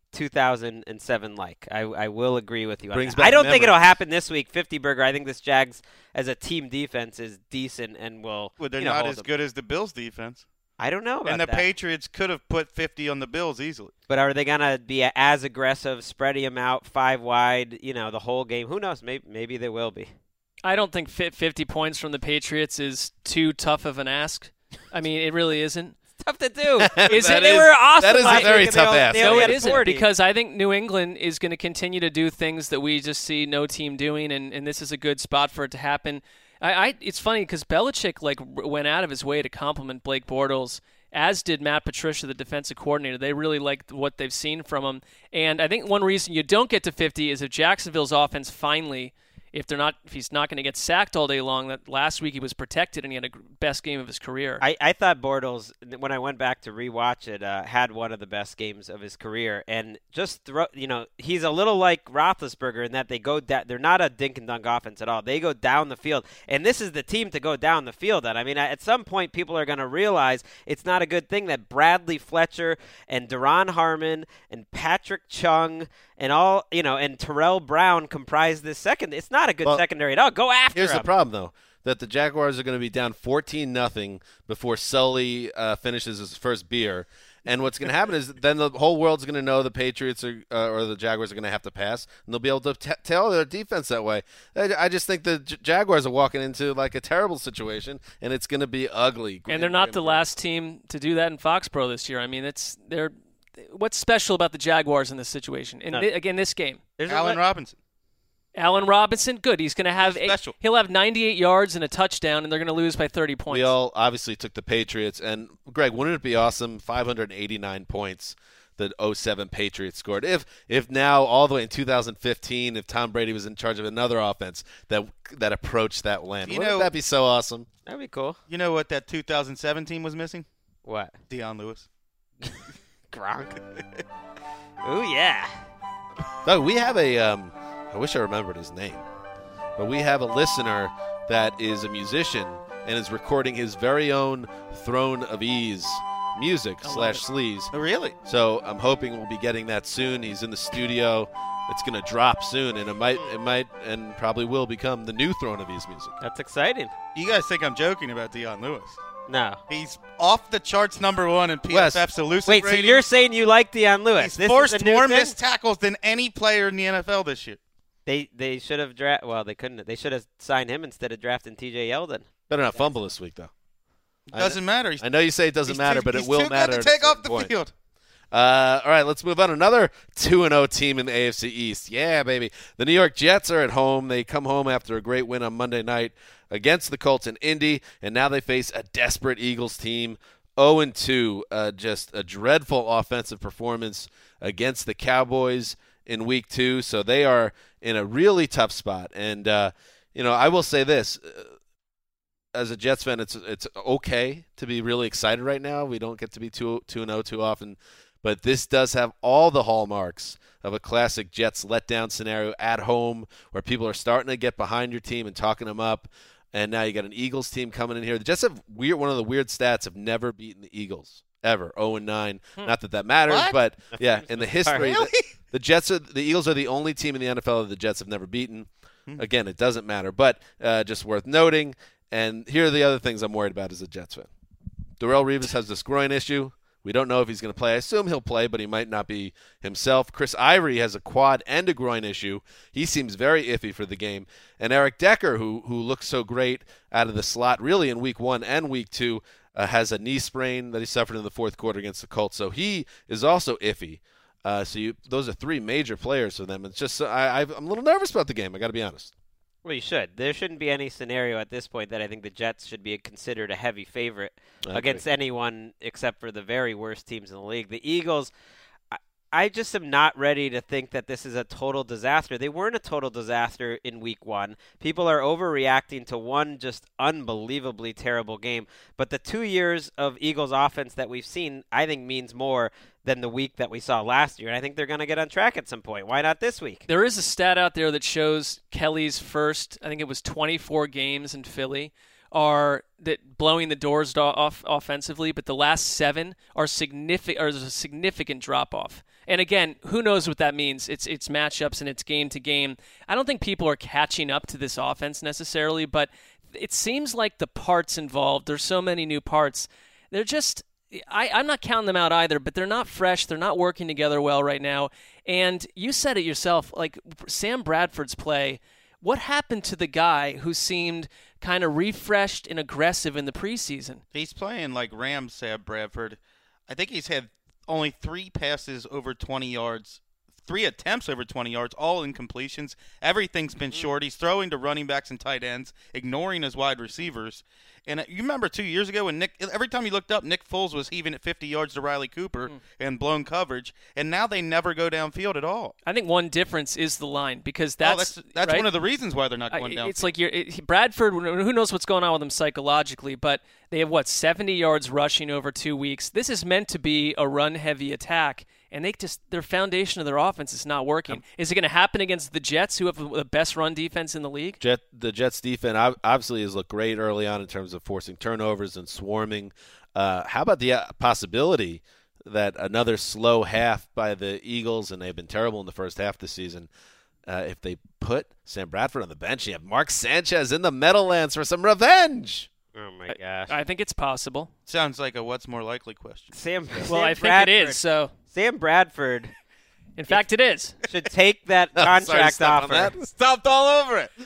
2007-like. I will agree with you on that. I don't think it'll happen this week, 50-burger. I think this Jags as a team defense is decent and will they're not as good as the Bills defense. I don't know about that. And the that. Patriots could have put 50 on the Bills easily. But are they going to be as aggressive, spreading them out 5 wide, the whole game? Who knows? Maybe they will be. I don't think 50 points from the Patriots is too tough of an ask. I mean, it really isn't. It's tough to do. They were awesome. That is a very tough ask. No, it isn't, because I think New England is going to continue to do things that we just see no team doing, and this is a good spot for it to happen. It's funny because Belichick went out of his way to compliment Blake Bortles, as did Matt Patricia, the defensive coordinator. They really liked what they've seen from him. And I think one reason you don't get to 50 is if Jacksonville's offense finally – if he's not going to get sacked all day long. That last week he was protected and he had a best game of his career. I thought Bortles, when I went back to rewatch it, had one of the best games of his career. And just he's a little like Roethlisberger in that they go down. They're not a dink and dunk offense at all. They go down the field, and this is the team to go down the field on. I mean, at some point, people are going to realize it's not a good thing that Bradley Fletcher and Daron Harmon and Patrick Chung and and Terrell Brown comprise this second. It's not a good secondary at all. Go after Here's him. the problem, though, that the Jaguars are going to be down 14-0 before Sully finishes his first beer. And what's going to happen is then the whole world's going to know the Patriots or the Jaguars are going to have to pass, and they'll be able to tell their defense that way. I just think the Jaguars are walking into like a terrible situation, and it's going to be ugly. And they're not the last team to do that in Foxborough this year. I mean, what's special about the Jaguars in this situation? Again, this game. Allen Robinson. Allen Robinson, good. He's going to have he'll have 98 yards and a touchdown, and they're going to lose by 30 points. We all obviously took the Patriots, and Greg, wouldn't it be awesome? 589 points the 07 Patriots scored. If now all the way in 2015, if Tom Brady was in charge of another offense that approached that win, wouldn't that be so awesome? That'd be cool. You know what that 2007 team was missing? What? Deion Lewis. Gronk. Ooh, yeah. No, we have I wish I remembered his name, but we have a listener that is a musician and is recording his very own Throne of Ease music / sleaze. Oh, really? So I'm hoping we'll be getting that soon. He's in the studio. It's going to drop soon, and it might and probably will become the new Throne of Ease music. That's exciting. You guys think I'm joking about Deion Lewis? No. He's off the charts #1 in PFF's elusive Wait, rating. So you're saying you like Deion Lewis? He's forced more missed tackles than any player in the NFL this year. They should have they couldn't. They should have signed him instead of drafting T.J. Yeldon. Better not fumble this week, though. Doesn't matter. I know you say it doesn't matter, but it will matter. He's too good to take off the field. All right, let's move on. Another 2-0 team in the AFC East. Yeah, baby. The New York Jets are at home. They come home after a great win on Monday night against the Colts in Indy, and now they face a desperate Eagles team. 0-2, just a dreadful offensive performance against the Cowboys in week 2, so they are in a really tough spot. And I will say this: as a Jets fan, it's okay to be really excited right now. We don't get to be 2-0 too often, but this does have all the hallmarks of a classic Jets letdown scenario at home, where people are starting to get behind your team and talking them up. And now you got an Eagles team coming in here. The Jets have one of the weird stats of never beaten the Eagles ever. 0-9. Not that matters, but yeah, in the history, the Eagles are the only team in the NFL that the Jets have never beaten. Again, it doesn't matter, but just worth noting. And here are the other things I'm worried about as a Jets fan. Darrelle Revis has this groin issue. We don't know if he's going to play. I assume he'll play, but he might not be himself. Chris Ivory has a quad and a groin issue. He seems very iffy for the game. And Eric Decker, who looks so great out of the slot really in Week 1 and Week 2, has a knee sprain that he suffered in the fourth quarter against the Colts. So he is also iffy. Those are three major players for them. It's just I'm a little nervous about the game, I got to be honest. Well, you should. There shouldn't be any scenario at this point that I think the Jets should be considered a heavy favorite against anyone except for the very worst teams in the league. The Eagles, I just am not ready to think that this is a total disaster. They weren't a total disaster in Week 1. People are overreacting to one just unbelievably terrible game. But the 2 years of Eagles offense that we've seen, I think, means more than the week that we saw last year. And I think they're going to get on track at some point. Why not this week? There is a stat out there that shows Kelly's first, I think it was 24 games in Philly, are that blowing the doors off offensively, but the last 7 are significant. Or there's a significant drop off. And again, who knows what that means? It's matchups and it's game to game. I don't think people are catching up to this offense necessarily, but it seems like the parts involved. There's so many new parts. They're just. I'm not counting them out either, but they're not fresh. They're not working together well right now. And you said it yourself, like Sam Bradford's play. What happened to the guy who seemed kind of refreshed and aggressive in the preseason? He's playing like Rams, Sam Bradford. I think he's had only 3 passes over 20 yards, 3 attempts over 20 yards, all incompletions. Everything's been short. He's throwing to running backs and tight ends, ignoring his wide receivers. And you remember 2 years ago when every time you looked up, Nick Foles was heaving at 50 yards to Riley Cooper and blown coverage, and now they never go downfield at all. I think one difference is the line because that's right? One of the reasons why they're not going downfield. It's like Bradford, who knows what's going on with him psychologically, but they have, 70 yards rushing over 2 weeks. This is meant to be a run-heavy attack, and their foundation of their offense is not working. Is it going to happen against the Jets, who have the best run defense in the league? The Jets' defense obviously has looked great early on in terms of forcing turnovers and swarming. How about the possibility that another slow half by the Eagles, and they've been terrible in the first half this season, if they put Sam Bradford on the bench, you have Mark Sanchez in the Meadowlands for some revenge? Oh, my gosh. I think it's possible. Sounds like a what's more likely question. I think it is. So Sam Bradford. In fact, it is. Should take that contract offer. Stomped all over it.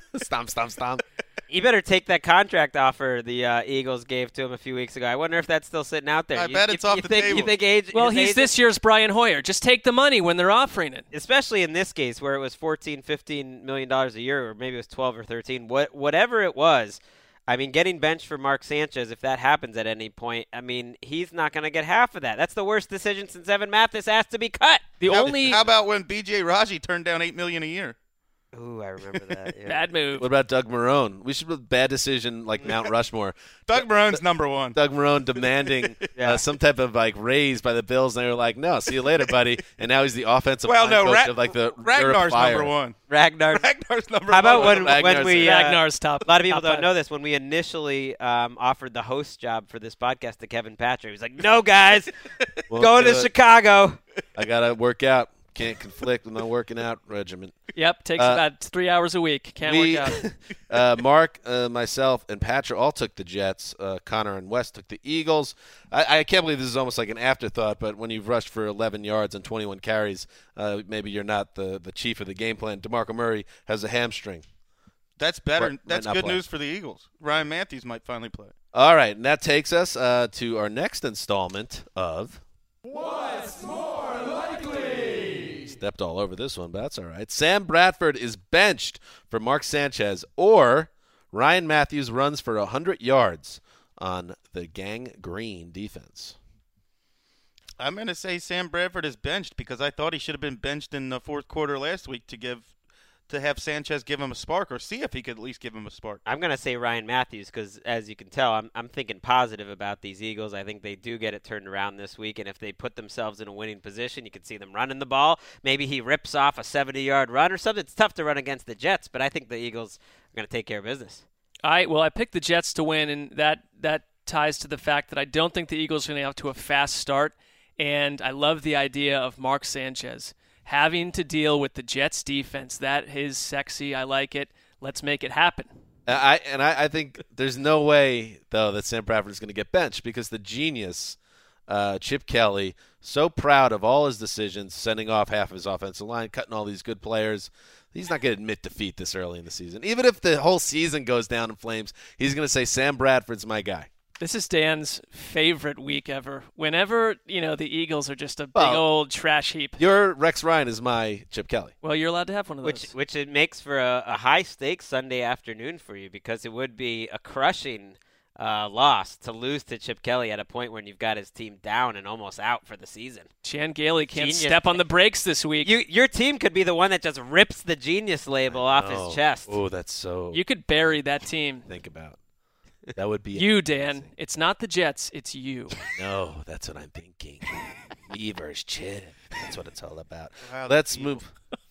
Stomp. You better take that contract offer the Eagles gave to him a few weeks ago. I wonder if that's still sitting out there. I bet it's off the table. You think he's this year's Brian Hoyer. Just take the money when they're offering it. Especially in this case where it was $14-15 million a year, or maybe it was 12 or 13. Whatever it was, I mean, getting benched for Mark Sanchez, if that happens at any point, I mean, he's not going to get half of that. That's the worst decision since Evan Mathis asked to be cut. How about when B.J. Raji turned down $8 million a year? Ooh, I remember that. Yeah. Bad move. What about Doug Marrone? We should have bad decision like Mount Rushmore. Doug Marone's number one. Doug Marrone demanding some type of raise by the Bills, and they were like, "No, see you later, buddy." And now he's the offensive line coach of the Ragnar's number one. Ragnar's number one. How about when we Ragnar's top? A lot of people don't know this. When we initially offered the host job for this podcast to Kevin Patrick, he was like, "No, guys, going to Chicago. I gotta work out." Can't conflict with my working out regimen. Yep, takes about 3 hours a week. Can't work out. Mark, myself, and Patrick all took the Jets. Connor and Wes took the Eagles. I can't believe this is almost like an afterthought, but when you've rushed for 11 yards and 21 carries, maybe you're not the chief of the game plan. DeMarco Murray has a hamstring. That's better. That's good news for the Eagles. Ryan Matthews might finally play. All right, and that takes us to our next installment of What's More Likely? Stepped all over this one, but that's all right. Sam Bradford is benched for Mark Sanchez, or Ryan Matthews runs for 100 yards on the Gang Green defense. I'm going to say Sam Bradford is benched because I thought he should have been benched in the fourth quarter last week to have Sanchez give him a spark, or see if he could at least give him a spark. I'm going to say Ryan Matthews because, as you can tell, I'm thinking positive about these Eagles. I think they do get it turned around this week, and if they put themselves in a winning position, you can see them running the ball. Maybe he rips off a 70-yard run or something. It's tough to run against the Jets, but I think the Eagles are going to take care of business. I picked the Jets to win, and that ties to the fact that I don't think the Eagles are going to get off to a fast start, and I love the idea of Mark Sanchez having to deal with the Jets defense. That is sexy. I like it. Let's make it happen. I think there's no way, though, that Sam Bradford is going to get benched because the genius, Chip Kelly, so proud of all his decisions, sending off half of his offensive line, cutting all these good players. He's not going to admit defeat this early in the season. Even if the whole season goes down in flames, he's going to say, Sam Bradford's my guy. This is Dan's favorite week ever. Whenever, the Eagles are just a big old trash heap. Your Rex Ryan is my Chip Kelly. Well, you're allowed to have one of those. Which it makes for a high-stakes Sunday afternoon for you because it would be a crushing loss to lose to Chip Kelly at a point when you've got his team down and almost out for the season. Chan Gailey can't step on the brakes this week. Your team could be the one that just rips the genius label off his chest. Oh, that's so... You could bury that team. Think about. That would be you, Dan. It's not the Jets. It's you. No, that's what I'm thinking. Me versus Chip. That's what it's all about. Wow, let's move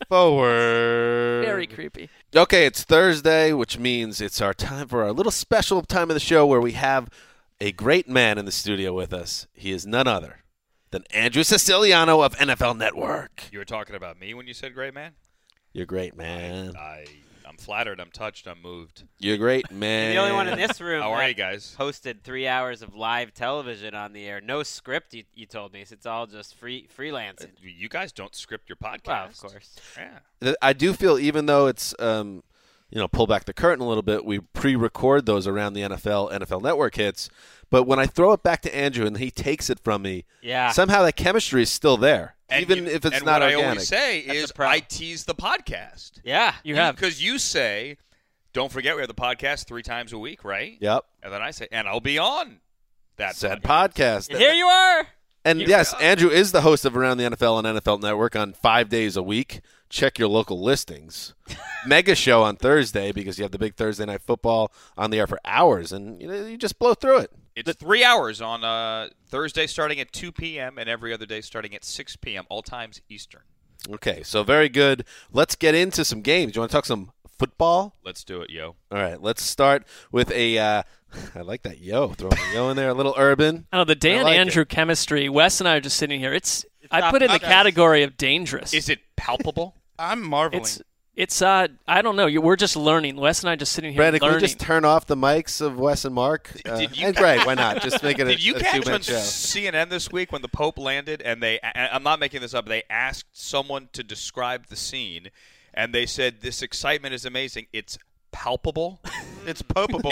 forward. Very creepy. Okay, it's Thursday, which means it's our time for our little special time of the show where we have a great man in the studio with us. He is none other than Andrew Siciliano of NFL Network. You were talking about me when you said great man? You're great, man. I'm flattered. I'm touched. I'm moved. You're great, man. You're the only one in this room. How are you guys? Hosted 3 hours of live television on the air. No script, you told me. So it's all just freelancing. You guys don't script your podcast. Well, of course. Yeah. I do feel, even though it's pull back the curtain a little bit, we pre-record those around the NFL Network hits. But when I throw it back to Andrew and he takes it from me, somehow that chemistry is still there. Even if it's not organic. And what I always say is I tease the podcast. Yeah, you have. Because you say, don't forget we have the podcast 3 times a week, right? Yep. And then I say, and I'll be on that said podcast. And here you are. And yes, Andrew is the host of Around the NFL on NFL Network on 5 days a week. Check your local listings. Mega show on Thursday because you have the big Thursday Night Football on the air for hours, and you just blow through it. It's 3 hours on Thursday starting at 2 p.m. and every other day starting at 6 p.m., all times Eastern. Okay, so very good. Let's get into some games. Do you want to talk some football? Let's do it, yo. All right, let's start with a I like that yo. Throwing a yo in there, a little urban. Oh, the Dan-Andrew chemistry. Wes and I are just sitting here. I put it in the category of dangerous. Is it palpable? I'm marveling. It's I don't know. We're just learning. Wes and I just sitting here Brandon, learning. Can we just turn off the mics of Wes and Mark? And Greg, why not? Just make it Did you a catch on show. CNN this week when the Pope landed and I'm not making this up, they asked someone to describe the scene, and they said, this excitement is amazing. It's palpable. It's popable.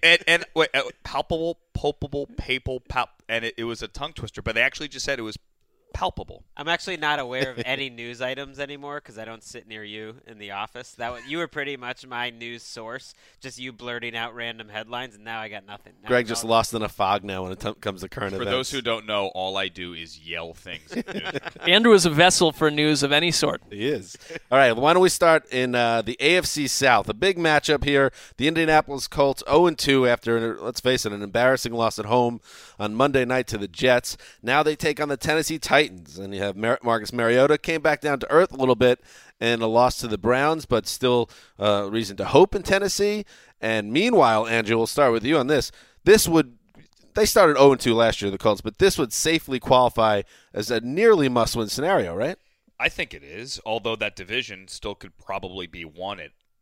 Palpable, popable, papal, and it was a tongue twister, but they actually just said it was palpable. I'm actually not aware of any news items anymore because I don't sit near you in the office. You were pretty much my news source, just you blurting out random headlines, and now I got nothing. Now Greg just lost in a fog now when it comes to current events. For those who don't know, all I do is yell things. Andrew is a vessel for news of any sort. He is. All right, why don't we start in the AFC South? A big matchup here. The Indianapolis Colts 0-2 after, let's face it, an embarrassing loss at home on Monday night to the Jets. Now they take on the Tennessee Titans. And you have Marcus Mariota came back down to earth a little bit and a loss to the Browns, but still reason to hope in Tennessee. And meanwhile, Andrew, we'll start with you on this. They started 0-2 last year, the Colts, but this would safely qualify as a nearly must-win scenario, right? I think it is, although that division still could probably be won.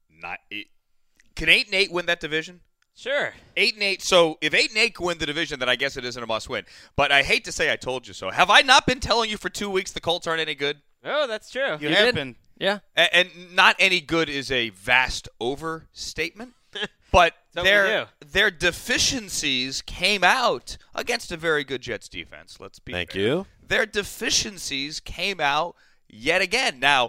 Can 8-8 win that division? Sure. 8-8. So if 8-8 can win the division, then I guess it isn't a must-win. But I hate to say I told you so. Have I not been telling you for 2 weeks the Colts aren't any good? Oh, that's true. You have been. Yeah. And not any good is a vast overstatement. But their deficiencies came out against a very good Jets defense. Let's be Thank fair. you. Their deficiencies came out yet again. Now,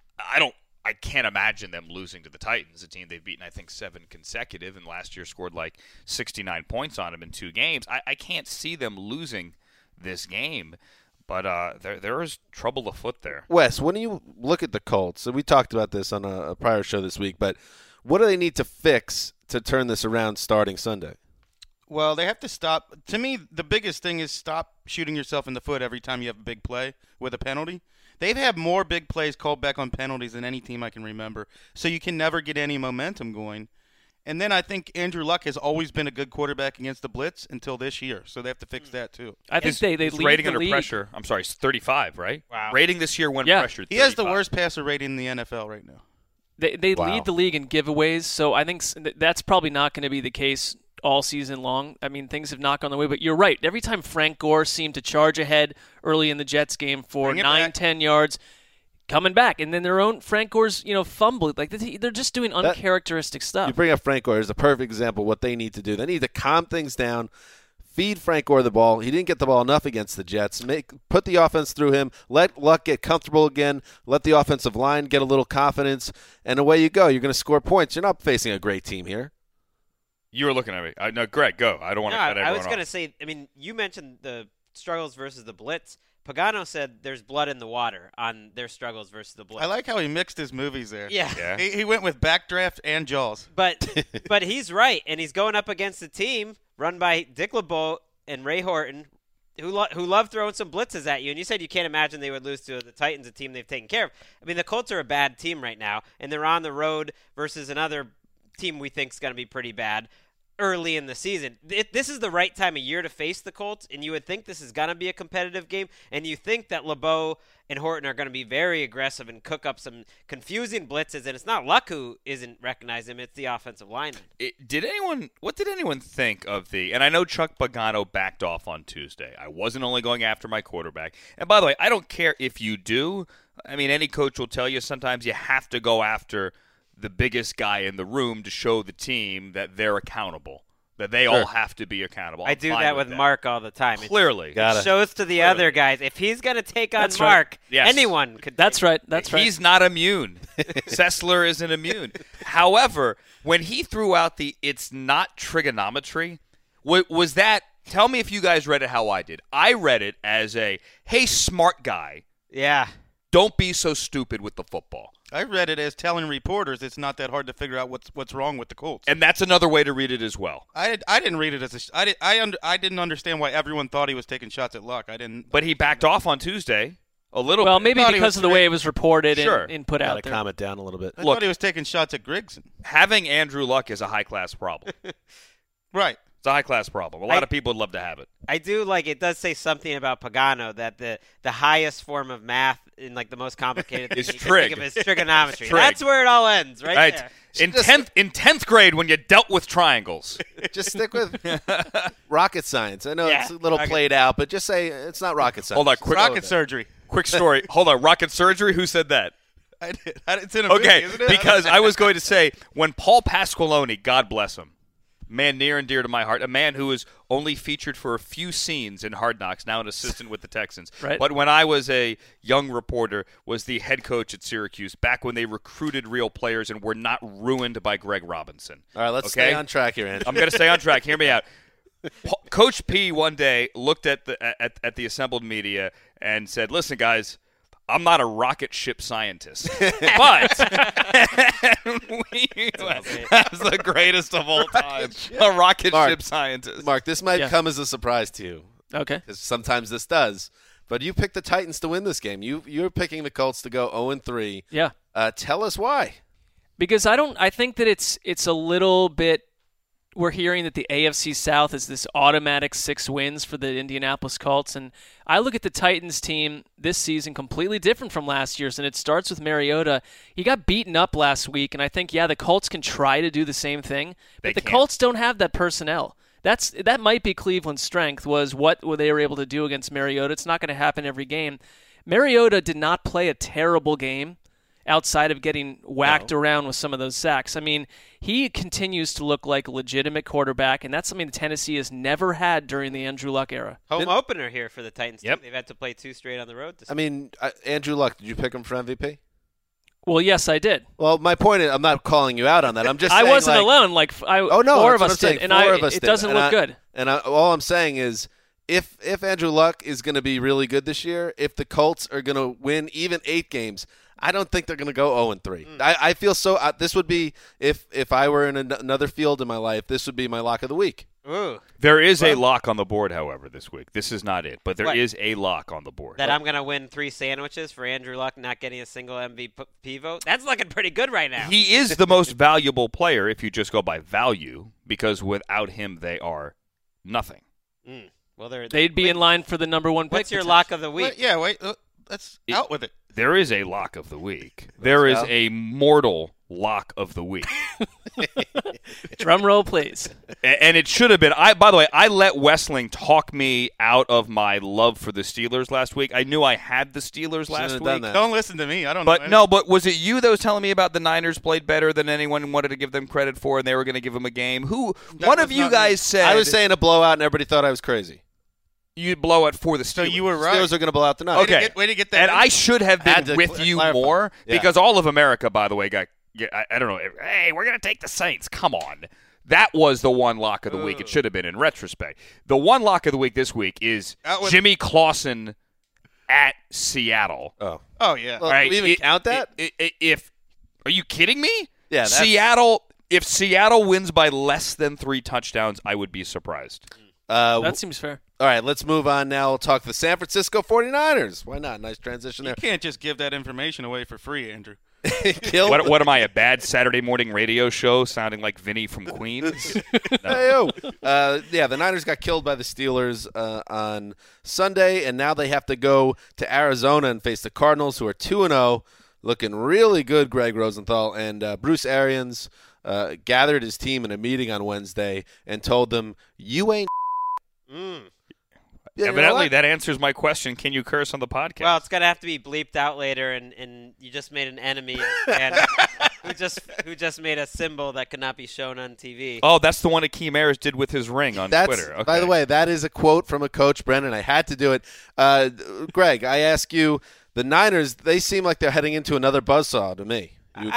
I can't imagine them losing to the Titans, a team they've beaten, I think, 7 consecutive, and last year scored like 69 points on them in 2 games. I can't see them losing this game, but there is trouble afoot there. Wes, when you look at the Colts, and we talked about this on a prior show this week, but what do they need to fix to turn this around starting Sunday? Well, they have to stop. To me, the biggest thing is stop shooting yourself in the foot every time you have a big play with a penalty. They've had more big plays called back on penalties than any team I can remember. So you can never get any momentum going. And then I think Andrew Luck has always been a good quarterback against the blitz until this year, so they have to fix that too. I think they lead rating the under league. pressure. I'm sorry, it's 35, right? Wow. Rating this year when pressured. 35. He has the worst passer rating in the NFL right now. They lead the league in giveaways, so I think that's probably not going to be the case all season long. I mean, things have not gone the way, but you're right. Every time Frank Gore seemed to charge ahead early in the Jets game for 9-10 yards, coming back, and then their own Frank Gore's fumble. Like they're just doing uncharacteristic stuff. You bring up Frank Gore as a perfect example of what they need to do. They need to calm things down. Feed Frank Gore the ball. He didn't get the ball enough against the Jets. Put the offense through him. Let Luck get comfortable again. Let the offensive line get a little confidence, and away you go. You're going to score points. You're not facing a great team here. You were looking at me. No, Greg, go. I don't want to cut everyone off. I was going to say, I mean, you mentioned the struggles versus the blitz. Pagano said there's blood in the water on their struggles versus the blitz. I like how he mixed his movies there. Yeah. He went with Backdraft and Jaws. But he's right, and he's going up against a team run by Dick LeBeau and Ray Horton, who love throwing some blitzes at you. And you said you can't imagine they would lose to the Titans, a team they've taken care of. I mean, the Colts are a bad team right now, and they're on the road versus another team we think is going to be pretty bad early in the season. This is the right time of year to face the Colts, and you would think this is going to be a competitive game, and you think that LeBeau and Horton are going to be very aggressive and cook up some confusing blitzes, and it's not Luck who isn't recognizing him, it's the offensive lineman. What did anyone think of and I know Chuck Pagano backed off on Tuesday. I wasn't only going after my quarterback. And by the way, I don't care if you do. I mean, any coach will tell you sometimes you have to go after the biggest guy in the room to show the team that they're accountable, that they all have to be accountable. I do that with Mark all the time. Clearly. It shows to the other guys. If he's going to take on Mark, anyone could. That's right. He's not immune. Sessler isn't immune. However, when he threw out it's not trigonometry, was that – tell me if you guys read it how I did. I read it as hey, smart guy. Yeah. Don't be so stupid with the football. I read it as telling reporters it's not that hard to figure out what's wrong with the Colts. And that's another way to read it as well. I didn't read it as I didn't understand why everyone thought he was taking shots at Luck. I didn't. But he backed off on Tuesday a little bit. Well, maybe because of the way it was reported and put out there. Calm it down a little bit. I thought he was taking shots at Grigson. Having Andrew Luck is a high-class problem. Right. It's a high-class problem. A lot of people would love to have it. I do it does say something about Pagano that the highest form of math in the most complicated thing is you can think of is trigonometry. Trig. That's where it all ends, right there. In 10th grade when you dealt with triangles. Just stick with rocket science. I know it's a little played out, but just say it's not rocket science. Hold on, rocket surgery. Quick story. Hold on, rocket surgery? Who said that? I did. It's in a movie, isn't it? Because I was going to say, when Paul Pasqualoni, God bless him, man near and dear to my heart, a man who was only featured for a few scenes in Hard Knocks, now an assistant with the Texans. Right. But when I was a young reporter, was the head coach at Syracuse, back when they recruited real players and were not ruined by Greg Robinson. All right, let's stay on track here, Andrew. I'm going to stay on track. Hear me out. Coach P one day looked at the assembled media and said, "Listen, guys, I'm not a rocket ship scientist, but that's the greatest of all time. A rocket ship scientist." Mark, this might come as a surprise to you. Okay. Because sometimes this does. But you picked the Titans to win this game. You're picking the Colts to go 0-3. Yeah. Tell us why. Because I think that it's a little bit. We're hearing that the AFC South is this automatic 6 wins for the Indianapolis Colts, and I look at the Titans team this season completely different from last year's, and it starts with Mariota. He got beaten up last week, and I think, the Colts can try to do the same thing, but the Colts don't have that personnel. That might be Cleveland's strength, was what they were able to do against Mariota. It's not going to happen every game. Mariota did not play a terrible game outside of getting whacked around with some of those sacks. I mean, he continues to look like a legitimate quarterback, and that's something that Tennessee has never had during the Andrew Luck era. Home opener here for the Titans. Yep. They've had to play 2 straight on the road. Andrew Luck, did you pick him for MVP? Well, yes, I did. Well, my point is, I'm not calling you out on that. I'm just saying, I wasn't alone. Four of us did, and it doesn't look good. And all I'm saying is, if Andrew Luck is going to be really good this year, if the Colts are going to win even 8 games, I don't think they're going to go 0-3. I feel so. This would be if I were in another field in my life. This would be my lock of the week. Ooh. There is a lock on the board, however, this week. This is not it, but there is a lock on the board. That I'm going to win 3 sandwiches for Andrew Luck not getting a single MVP vote? That's looking pretty good right now. He is the most valuable player if you just go by value, because without him, they are nothing. Well, they'd be in line for the number 1 pick. What's your lock of the week? Let's out with it. There is a lock of the week. There is a mortal lock of the week. Drum roll, please. And it should have been. By the way, I let Wessling talk me out of my love for the Steelers last week. I knew I had the Steelers last week. Don't listen to me. I don't know. But no, but was it you that was telling me about the Niners played better than anyone wanted to give them credit for, and they were going to give them a game? One of you guys said I was saying a blowout, and everybody thought I was crazy. You'd blow it for the Steelers. So you were right. Steelers are going to blow out the Niners. Okay. Way to get that. And I should have been with you more because all of America, by the way, got I don't know. Hey, we're going to take the Saints. Come on. That was the one lock of the week. It should have been in retrospect. The one lock of the week this week is Jimmy Clausen at Seattle. Oh yeah. Well, do we even count that? Are you kidding me? Yeah. Seattle. If Seattle wins by less than 3 touchdowns, I would be surprised. That seems fair. All right, let's move on now. We'll talk the San Francisco 49ers. Why not? Nice transition there. You can't just give that information away for free, Andrew. What am I, a bad Saturday morning radio show sounding like Vinny from Queens? No. The Niners got killed by the Steelers on Sunday, and now they have to go to Arizona and face the Cardinals, who are 2-0, looking really good, Greg Rosenthal. And Bruce Arians gathered his team in a meeting on Wednesday and told them, you ain't Evidently, that answers my question. Can you curse on the podcast? Well, it's going to have to be bleeped out later, and you just made an enemy and who just made a symbol that could not be shown on TV. Oh, that's the one Akeem Ayers did with his ring on Twitter. Okay. By the way, that is a quote from a coach, Brendan. I had to do it. Greg, I ask you, the Niners, they seem like they're heading into another buzzsaw to me.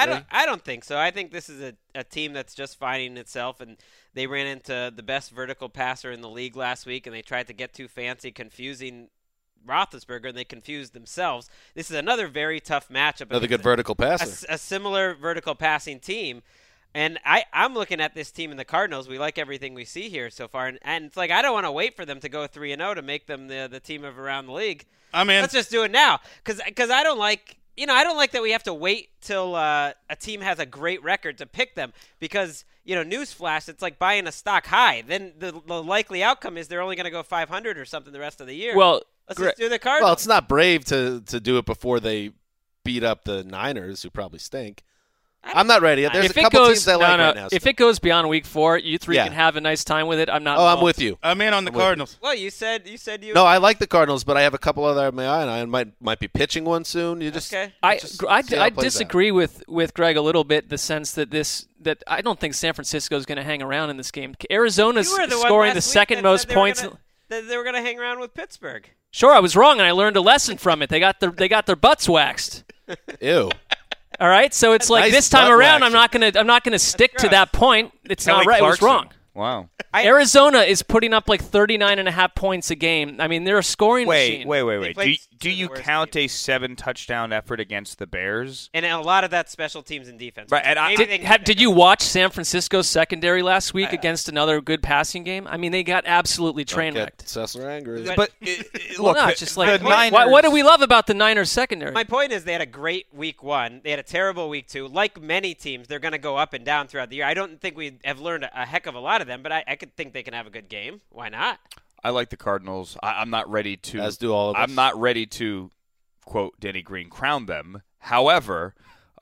I don't think so. I think this is a team that's just finding itself, and they ran into the best vertical passer in the league last week, and they tried to get too fancy, confusing Roethlisberger, and they confused themselves. This is another very tough matchup. Another good vertical passer. A similar vertical passing team. And I'm looking at this team in the Cardinals. We like everything we see here so far. And it's like I don't want to wait for them to go 3-0 to make them the team of around the league. Let's just do it now. Because I don't like – I don't like that we have to wait till a team has a great record to pick them because, newsflash, it's like buying a stock high. Then the likely outcome is they're only going to go 500 or something the rest of the year. Well, let's just do the Cardinals. Well, it's not brave to do it before they beat up the Niners, who probably stink. I'm not ready. There's a couple teams I like right now. If it goes beyond week 4, you three can have a nice time with it. I'm not. I'm with you. I'm in on the Cardinals. Well, you said you. No, I like the Cardinals, but I have a couple other in my eye, and I might be pitching one soon. You just okay. I disagree with Greg a little bit. The sense that I don't think San Francisco is going to hang around in this game. Arizona's scoring the second most points. They were going to hang around with Pittsburgh. Sure, I was wrong, and I learned a lesson from it. They got their butts waxed. Ew. All right, so it's like this time around, I'm not gonna stick to that point. It's not right. It was wrong. Wow. Arizona is putting up like 39.5 points a game. I mean, they're a scoring machine. Wait. Do you count a 7-touchdown effort against the Bears? And a lot of that's special teams and defense. Right. And did you watch San Francisco's secondary last week against another good passing game? I mean, they got absolutely train wrecked. Cecil angry. But look, it's just like what do we love about the Niners secondary? My point is they had a great week 1. They had a terrible week 2. Like many teams, they're going to go up and down throughout the year. I don't think we have learned a heck of a lot of them, but I could think they can have a good game. Why not? I like the Cardinals. I'm not ready to. As do all of us. I'm not ready to, quote Denny Green, crown them. However,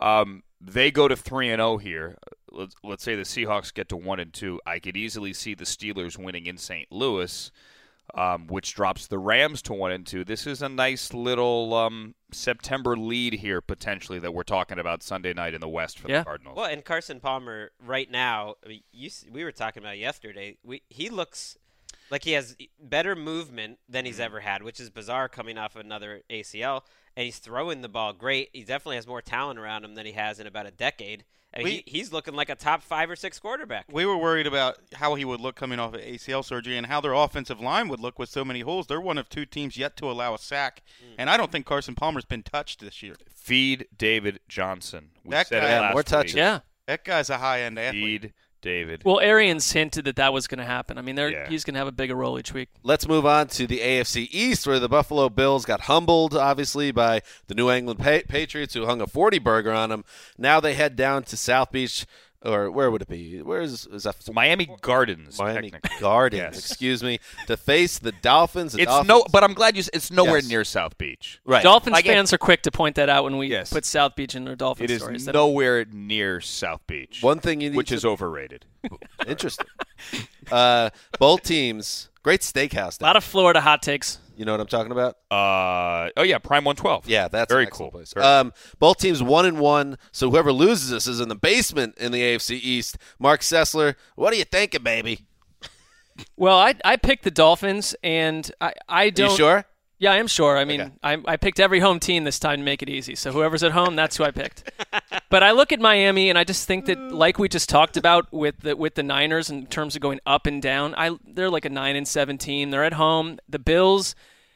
they go to 3-0 here. Let's say the Seahawks get to 1-2. I could easily see the Steelers winning in St. Louis, which drops the Rams to 1-2. This is a nice little September lead here potentially that we're talking about Sunday night in the West for the Cardinals. Well, and Carson Palmer right now, we were talking about yesterday. He looks Like, he has better movement than he's ever had, which is bizarre coming off another ACL. And he's throwing the ball great. He definitely has more talent around him than he has in about a decade. And he's looking like a top 5 or 6 quarterback. We were worried about how he would look coming off of ACL surgery and how their offensive line would look with so many holes. They're one of 2 teams yet to allow a sack, and I don't think Carson Palmer's been touched this year. Feed David Johnson. That guy, more touches. Yeah, that guy's a high-end athlete. Feed David. Well, Arians hinted that was going to happen. I mean, he's going to have a bigger role each week. Let's move on to the AFC East, where the Buffalo Bills got humbled, obviously, by the New England Patriots, who hung a 40-burger on them. Now they head down to South Beach, or where would it be? Where is that? Miami Gardens. Miami Gardens, yes. Excuse me, to face the Dolphins. But I'm glad it's nowhere near South Beach. Right. Dolphins fans are quick to point that out when we put South Beach in their Dolphins stories. It is nowhere near South Beach. One thing you need which is overrated. Interesting. Both teams, great steakhouse. A lot of Florida hot takes. You know what I'm talking about? Prime 112. Yeah, that's very an cool place. Both teams 1-1. So whoever loses this is in the basement in the AFC East. Mark Sessler, what are you thinking, baby? Well, I picked the Dolphins, and I don't. You sure? Yeah, I am sure. I mean, okay. I picked every home team this time to make it easy. So whoever's at home, that's who I picked. But I look at Miami, and I just think that, like we just talked about with the Niners in terms of going up and down, they're like a 9-7 team. They're at home. The Bills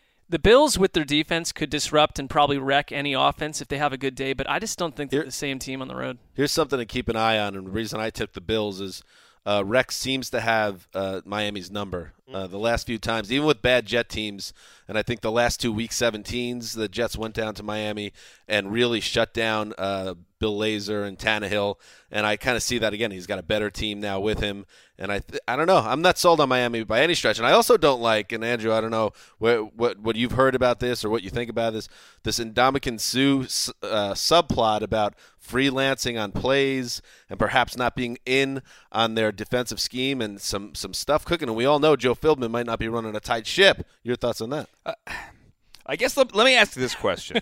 with their defense could disrupt and probably wreck any offense if they have a good day. But I just don't think they're the same team on the road. Here's something to keep an eye on, and the reason I took the Bills is Rex seems to have Miami's number the last few times, even with bad Jet teams. And I think the last 2 Week 17s, the Jets went down to Miami and really shut down Bill Lazor and Tannehill. And I kind of see that again. He's got a better team now with him. And I don't know. I'm not sold on Miami by any stretch. And I also don't like, and Andrew, I don't know what you've heard about this or what you think about this Ndamukong Suh subplot about freelancing on plays and perhaps not being in on their defensive scheme and some stuff cooking. And we all know Joe Philbin might not be running a tight ship. Your thoughts on that? I guess let me ask you this question.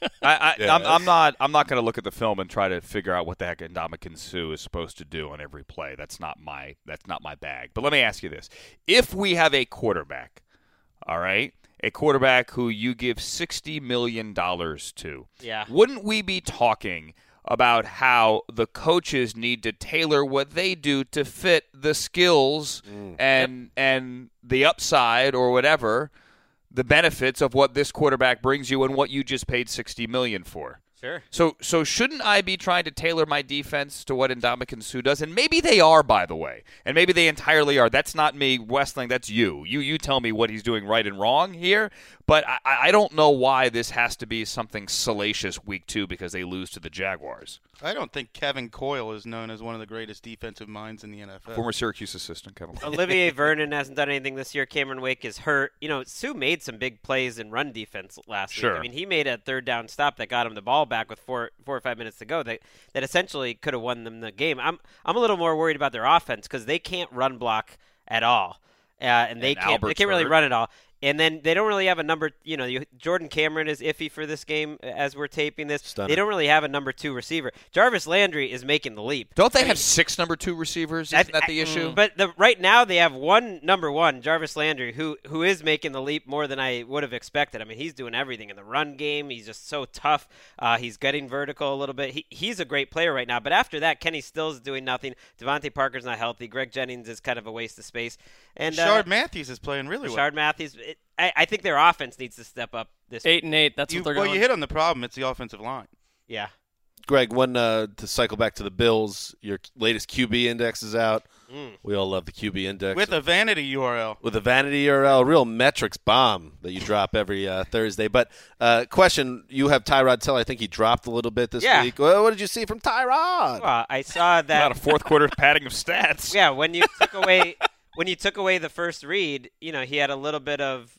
I'm not going to look at the film and try to figure out what the heck Ndamukong Suh is supposed to do on every play. That's not my bag. But let me ask you this: if we have a quarterback, all right, a quarterback who you give $60 million to, wouldn't we be talking about how the coaches need to tailor what they do to fit the skills and the upside or whatever, the benefits of what this quarterback brings you and what you just paid $60 million for? Sure. So shouldn't I be trying to tailor my defense to what Ndamukong Suh does? And maybe they are, by the way. And maybe they entirely are. That's not me, Westling. That's you. You tell me what he's doing right and wrong here. But I don't know why this has to be something salacious week 2 because they lose to the Jaguars. I don't think Kevin Coyle is known as one of the greatest defensive minds in the NFL. Former Syracuse assistant Kevin Coyle. Olivier Vernon hasn't done anything this year. Cameron Wake is hurt. You know, Suh made some big plays in run defense last week. I mean, he made a third down stop that got him the ball back with 4 or 5 minutes to go that essentially could have won them the game. I'm a little more worried about their offense because they can't run block at all. And they can't really run at all. And then they don't really have a number, Jordan Cameron is iffy for this game as we're taping this. Stunning. They don't really have a number 2 receiver. Jarvis Landry is making the leap. Don't they have 6 number 2 receivers? Isn't that the issue? But right now they have one number 1, Jarvis Landry, who is making the leap more than I would have expected. I mean, he's doing everything in the run game. He's just so tough. He's getting vertical a little bit. He's a great player right now. But after that, Kenny Stills doing nothing. Devontae Parker's not healthy. Greg Jennings is kind of a waste of space. And Rashard Matthews is playing really well. Rashard Matthews. I think their offense needs to step up this 8-8. That's what they're going. Well, you hit on the problem. It's the offensive line. Yeah. Greg, to cycle back to the Bills, your latest QB index is out. We all love the QB index. With a vanity URL. With a vanity URL, real metrics bomb that you drop every Thursday. But question, you have Tyrod Taylor. I think he dropped a little bit this week. Well, what did you see from Tyrod? Well, I saw that. About a fourth quarter padding of stats. Yeah, when you took away the first read, he had a little bit of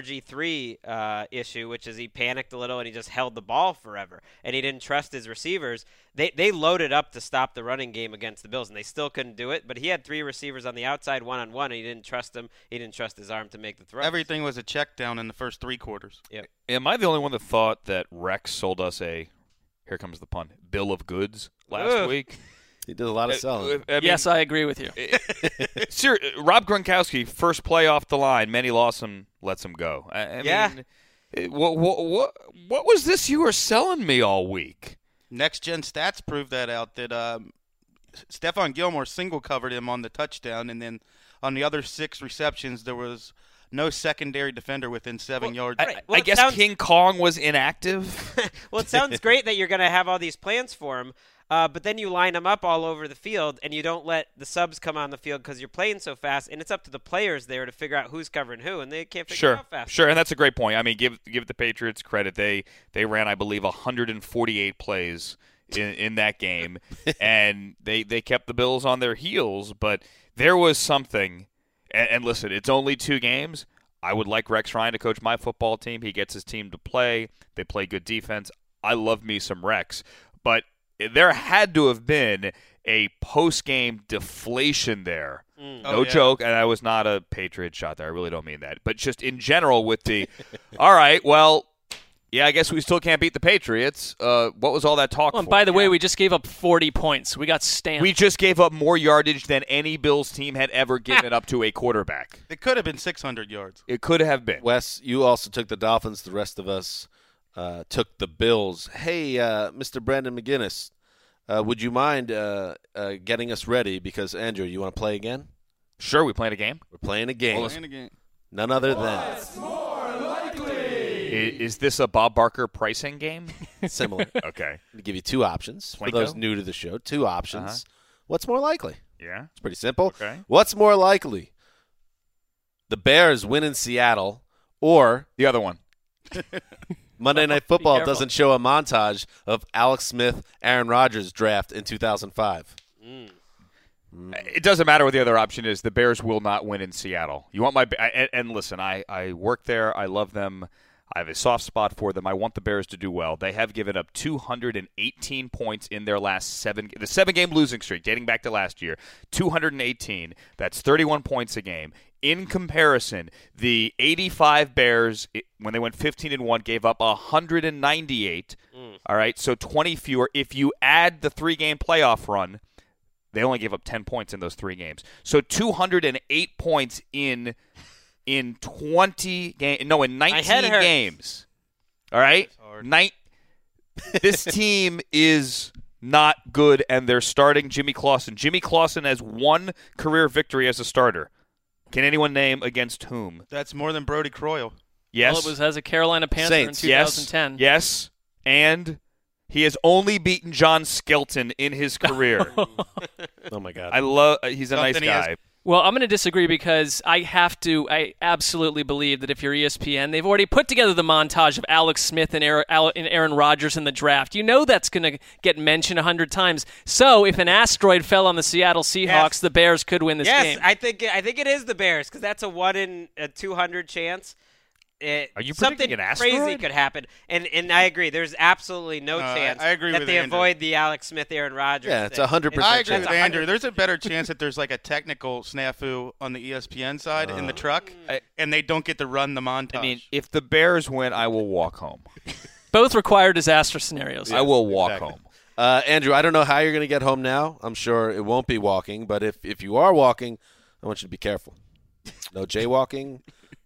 RG3 issue, which is he panicked a little and he just held the ball forever, and he didn't trust his receivers. They loaded up to stop the running game against the Bills, and they still couldn't do it. But he had 3 receivers on the outside, one-on-one, and he didn't trust them. He didn't trust his arm to make the throw. Everything was a check down in the first 3 quarters. Yep. Am I the only one that thought that Rex sold us a, here comes the pun, bill of goods last week? He did a lot of selling. Yes, I agree with you. Rob Gronkowski, first play off the line. Manny Lawson lets him go. I mean, what was this you were selling me all week? Next Gen Stats proved that out. That Stephon Gilmore single covered him on the touchdown, and then on the other 6 receptions, there was no secondary defender within 7 yards. I guess King Kong was inactive. Well, it sounds great that you're going to have all these plans for him, but then you line them up all over the field, and you don't let the subs come on the field because you're playing so fast, and it's up to the players there to figure out who's covering who, and they can't figure it out fast. Sure, and that's a great point. I mean, give the Patriots credit. They ran, I believe, 148 plays in that game, and they kept the Bills on their heels, but there was something. And listen, it's only 2 games. I would like Rex Ryan to coach my football team. He gets his team to play. They play good defense. I love me some Rex. But there had to have been a post-game deflation there. No joke, and that was not a Patriot shot there. I really don't mean that. But just in general with the, all right, well, yeah, I guess we still can't beat the Patriots. What was all that talk for? By the way, we just gave up 40 points. We got stamped. We just gave up more yardage than any Bills team had ever given up to a quarterback. It could have been 600 yards. It could have been. Wes, you also took the Dolphins. The rest of us took the Bills. Hey, Mr. Brandon McGinnis, would you mind getting us ready? Because, Andrew, you want to play again? Sure, we playing a game? We're playing a game. None other than... Is this a Bob Barker pricing game? Similar. Okay. I'll give you 2 options. For those new to the show, 2 options. What's more likely? Yeah. It's pretty simple. Okay. What's more likely? The Bears win in Seattle or the other one? Monday Night Football doesn't show a montage of Alex Smith, Aaron Rodgers draft in 2005. It doesn't matter what the other option is. The Bears will not win in Seattle. You want and listen, I work there. I love them. I have a soft spot for them. I want the Bears to do well. They have given up 218 points in their last the 7-game losing streak dating back to last year. 218. That's 31 points a game. In comparison, the 85 Bears, when they went 15-1, gave up 198. All right, so 20 fewer. If you add the 3-game playoff run, they only gave up 10 points in those 3 games. So 208 points in 19 games. All right? This team is not good, and they're starting Jimmy Clausen. Jimmy Clausen has 1 career victory as a starter. Can anyone name against whom? That's more than Brody Croyle. Yes. Well, it was as a Carolina Panther Saints. in 2010. Yes. And he has only beaten John Skelton in his career. Oh, my God. He's a nice guy. Well, I'm going to disagree because I absolutely believe that if you're ESPN, they've already put together the montage of Alex Smith and Aaron Rodgers in the draft. You know that's going to get mentioned 100 times. So if an asteroid fell on the Seattle Seahawks, the Bears could win this game. Yes, I think it is the Bears because that's a 1 in 200 chance. Are you something predicting an asteroid? Crazy could happen, and I agree. There's absolutely no chance I agree that with they Andrew. avoid the Alex Smith, Aaron Rodgers. Yeah, it's 100%. I agree with Andrew. There's a better chance that there's like a technical snafu on the ESPN side in the truck, and they don't get to run the montage. I mean, if the Bears win, I will walk home. Both require disaster scenarios. I will walk home. Andrew, I don't know how you're going to get home now. I'm sure it won't be walking, but if you are walking, I want you to be careful. No jaywalking.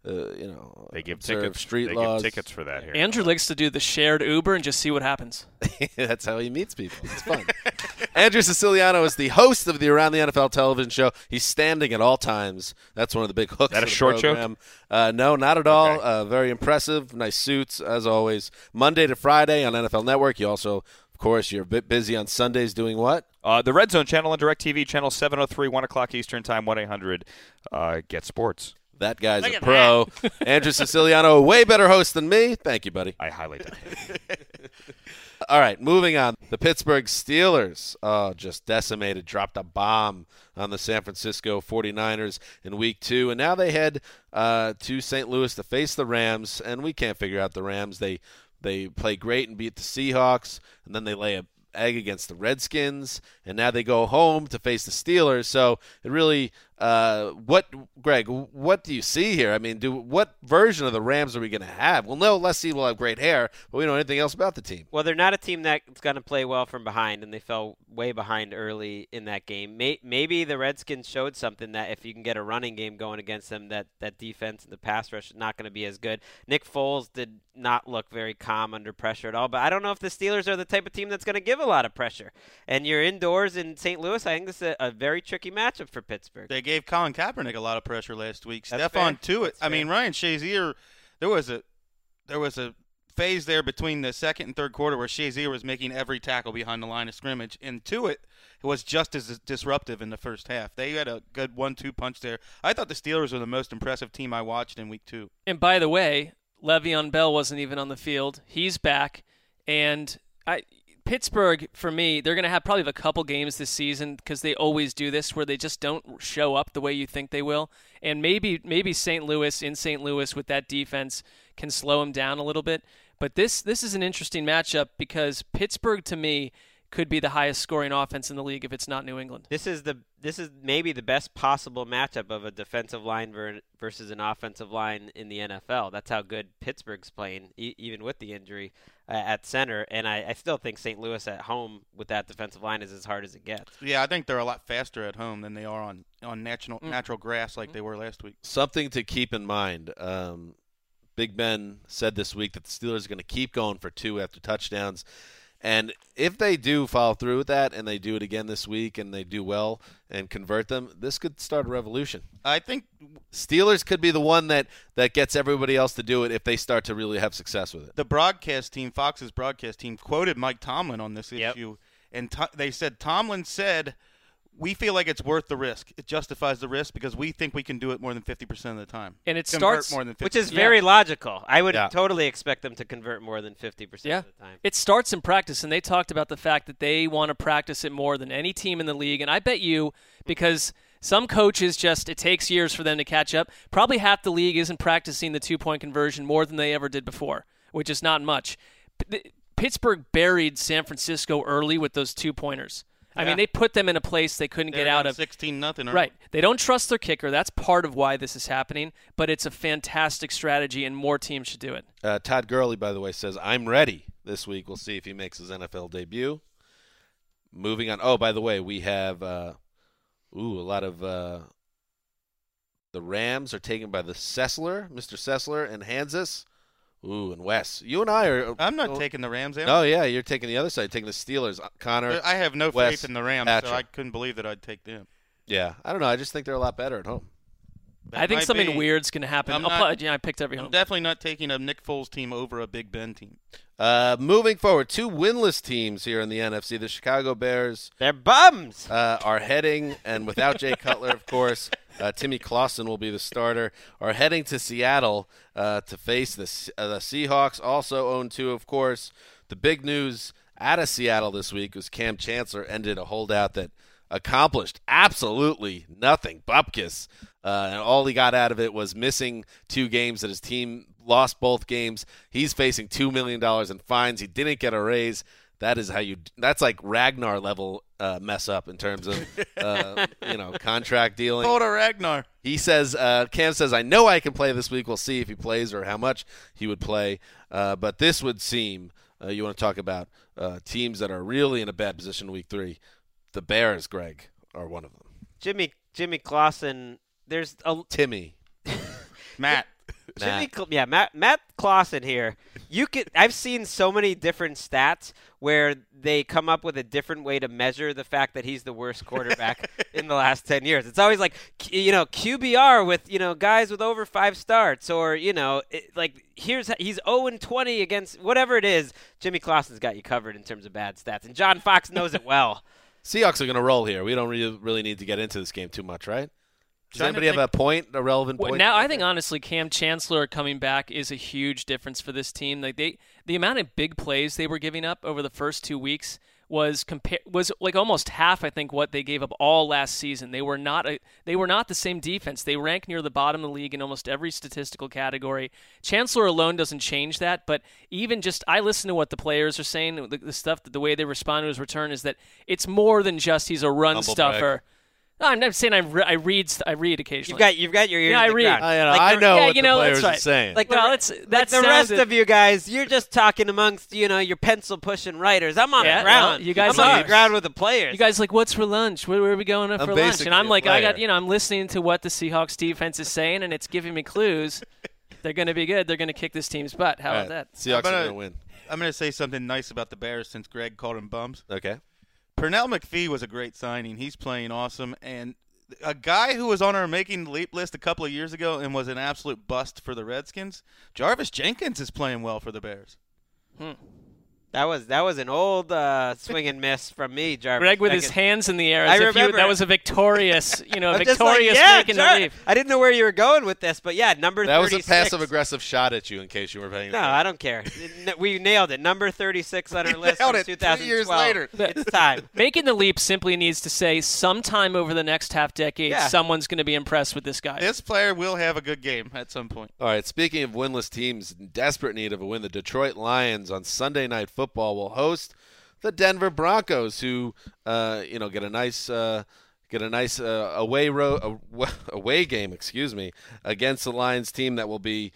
They give tickets. Street laws. Give tickets for that here. Andrew likes to do the shared Uber and just see what happens. That's how he meets people. It's fun. Andrew Siciliano is the host of the Around the NFL television show. He's standing at all times. That's one of the big hooks. That a of the short program. No, not at all. Very impressive. Nice suits, as always. Monday to Friday on NFL Network. You also, of course, you're a bit busy on Sundays doing what? The Red Zone channel on DirecTV, channel 703, 1 o'clock Eastern Time, 1-800-GET SPORTS. That guy's a pro. Andrew Siciliano, a way better host than me. Thank you, buddy. I highly doubt it. All right, moving on. The Pittsburgh Steelers, just decimated, dropped a bomb on the San Francisco 49ers in Week 2. And now they head to St. Louis to face the Rams, and we can't figure out the Rams. They play great and beat the Seahawks, and then they lay an egg against the Redskins, and now they go home to face the Steelers. So it really Greg, what do you see here? I mean, what version of the Rams are we going to have? We'll know Leslie will have great hair, but we don't know anything else about the team. Well, they're not a team that's going to play well from behind, and they fell way behind early in that game. Maybe the Redskins showed something that if you can get a running game going against them, that defense and the pass rush is not going to be as good. Nick Foles did not look very calm under pressure at all, but I don't know if the Steelers are the type of team that's going to give a lot of pressure. And you're indoors in St. Louis. I think this is a very tricky matchup for Pittsburgh. They gave Colin Kaepernick a lot of pressure last week. Stephon Tuitt. I mean, Ryan Shazier. There was a phase there between the second and third quarter where Shazier was making every tackle behind the line of scrimmage, and Tuitt was just as disruptive in the first half. They had a good 1-2 punch there. I thought the Steelers were the most impressive team I watched in week 2. And by the way, Le'Veon Bell wasn't even on the field. He's back, and Pittsburgh, for me, they're going to have probably a couple games this season because they always do this where they just don't show up the way you think they will. And maybe St. Louis with that defense can slow them down a little bit. But this is an interesting matchup because Pittsburgh, to me, could be the highest scoring offense in the league if it's not New England. This is maybe the best possible matchup of a defensive line versus an offensive line in the NFL. That's how good Pittsburgh's playing, even with the injury at center. And I still think St. Louis at home with that defensive line is as hard as it gets. Yeah, I think they're a lot faster at home than they are on natural grass like they were last week. Something to keep in mind. Big Ben said this week that the Steelers are going to keep going for 2 after touchdowns. And if they do follow through with that and they do it again this week and they do well and convert them, this could start a revolution. I think Steelers could be the one that gets everybody else to do it if they start to really have success with it. The broadcast team, Fox's broadcast team, quoted Mike Tomlin on this issue. And they said, Tomlin said, we feel like it's worth the risk. It justifies the risk because we think we can do it more than 50% of the time. And it starts more than 50%. Which is very logical. I would totally expect them to convert more than 50% of the time. It starts in practice, and they talked about the fact that they want to practice it more than any team in the league. And I bet you, because some coaches it takes years for them to catch up, probably half the league isn't practicing the 2-point conversion more than they ever did before, which is not much. Pittsburgh buried San Francisco early with those 2-pointers. I mean, they put them in a place they couldn't get out of. 16-0. Right. They don't trust their kicker. That's part of why this is happening, but it's a fantastic strategy, and more teams should do it. Todd Gurley, by the way, says, I'm ready this week. We'll see if he makes his NFL debut. Moving on. Oh, by the way, we have a lot of the Rams are taken by the Mr. Sessler and Hansas. Ooh, and Wes, you and I are. I'm not taking the Rams. Oh, yeah, you're taking the other side, taking the Steelers. Connor, I have no Wes, faith in the Rams, Patrick. so I couldn't believe that I'd take them. Yeah, I don't know. I just think they're a lot better at home. I think something weird's going to happen. I picked every home. I'm definitely not taking a Nick Foles team over a Big Ben team. Moving forward, 2 winless teams here in the NFC. The Chicago Bears. They're bums. Are heading, and without Jay Cutler, of course, Timmy Clausen will be the starter, are heading to Seattle to face the Seahawks, also 0-2, of course. The big news out of Seattle this week was Cam Chancellor ended a holdout that accomplished absolutely nothing. Bupkis. And all he got out of it was missing 2 games that his team lost both games. He's facing $2 million in fines. He didn't get a raise. That's like Ragnar level mess up in terms of contract dealing. Hold a Ragnar. He says, Cam says, I know I can play this week. We'll see if he plays or how much he would play. But this would seem, you want to talk about teams that are really in a bad position in week 3. The Bears, Greg, are one of them. Jimmy Clausen. There's a Timmy. Matt. Matt Clausen here. I've seen so many different stats where they come up with a different way to measure the fact that he's the worst quarterback in the last 10 years. It's always like, QBR with, guys with over 5 starts, or, he's 0-20 against whatever it is. Jimmy Clausen's got you covered in terms of bad stats, and John Fox knows it well. Seahawks are going to roll here. We don't really need to get into this game too much, right? Does anybody have a relevant point? Now, I think, honestly, Cam Chancellor coming back is a huge difference for this team. Like the amount of big plays they were giving up over the first 2 weeks was like almost half, I think, what they gave up all last season. They were not the same defense. They rank near the bottom of the league in almost every statistical category. Chancellor alone doesn't change that, but even I listen to what the players are saying, the stuff, the way they respond to his return is that it's more than just he's a run stuffer. No, I'm not saying I read occasionally. You've got your ears. Yeah, I read. I know what the players are saying. Like the rest of you guys, you're just talking amongst your pencil pushing writers. I'm on the ground. Well, you guys I'm on the ground with the players. You guys like, what's for lunch? Where are we going for lunch? And I'm like, I'm listening to what the Seahawks defense is saying, and it's giving me clues. They're going to be good. They're going to kick this team's butt. How about that? Seahawks are going to win. I'm going to say something nice about the Bears since Greg called them bums. Okay. Pernell McPhee was a great signing. He's playing awesome. And a guy who was on our making the leap list a couple of years ago and was an absolute bust for the Redskins, Jarvis Jenkins is playing well for the Bears. That was an old swing and miss from me, Jarvis. Greg with his hands in the air. I remember that was a victorious, making the leap. I didn't know where you were going with this, but yeah, number 36. That was a passive-aggressive shot at you in case you were paying attention. No, I don't care. We nailed it. Number 36 on our list from 2012. 2 years later. It's time. Making the leap simply needs to say sometime over the next half-decade, someone's going to be impressed with this guy. This player will have a good game at some point. All right, speaking of winless teams in desperate need of a win, the Detroit Lions on Sunday Night Football will host the Denver Broncos, who get a nice away game, against the Lions team that will be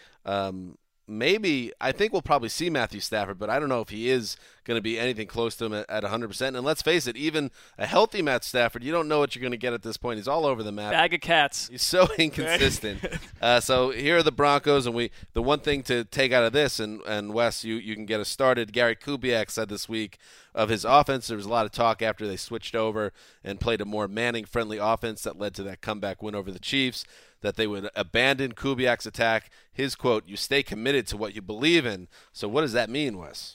I think we'll probably see Matthew Stafford, but I don't know if he is going to be anything close to him at 100%. And let's face it, even a healthy Matt Stafford, you don't know what you're going to get at this point. He's all over the map. Bag of cats. He's so inconsistent. So here are the Broncos, and the one thing to take out of this, and Wes, you can get us started. Gary Kubiak said this week of his offense, there was a lot of talk after they switched over and played a more Manning-friendly offense that led to that comeback win over the Chiefs, that they would abandon Kubiak's attack. His quote, "You stay committed to what you believe in." So what does that mean, Wes?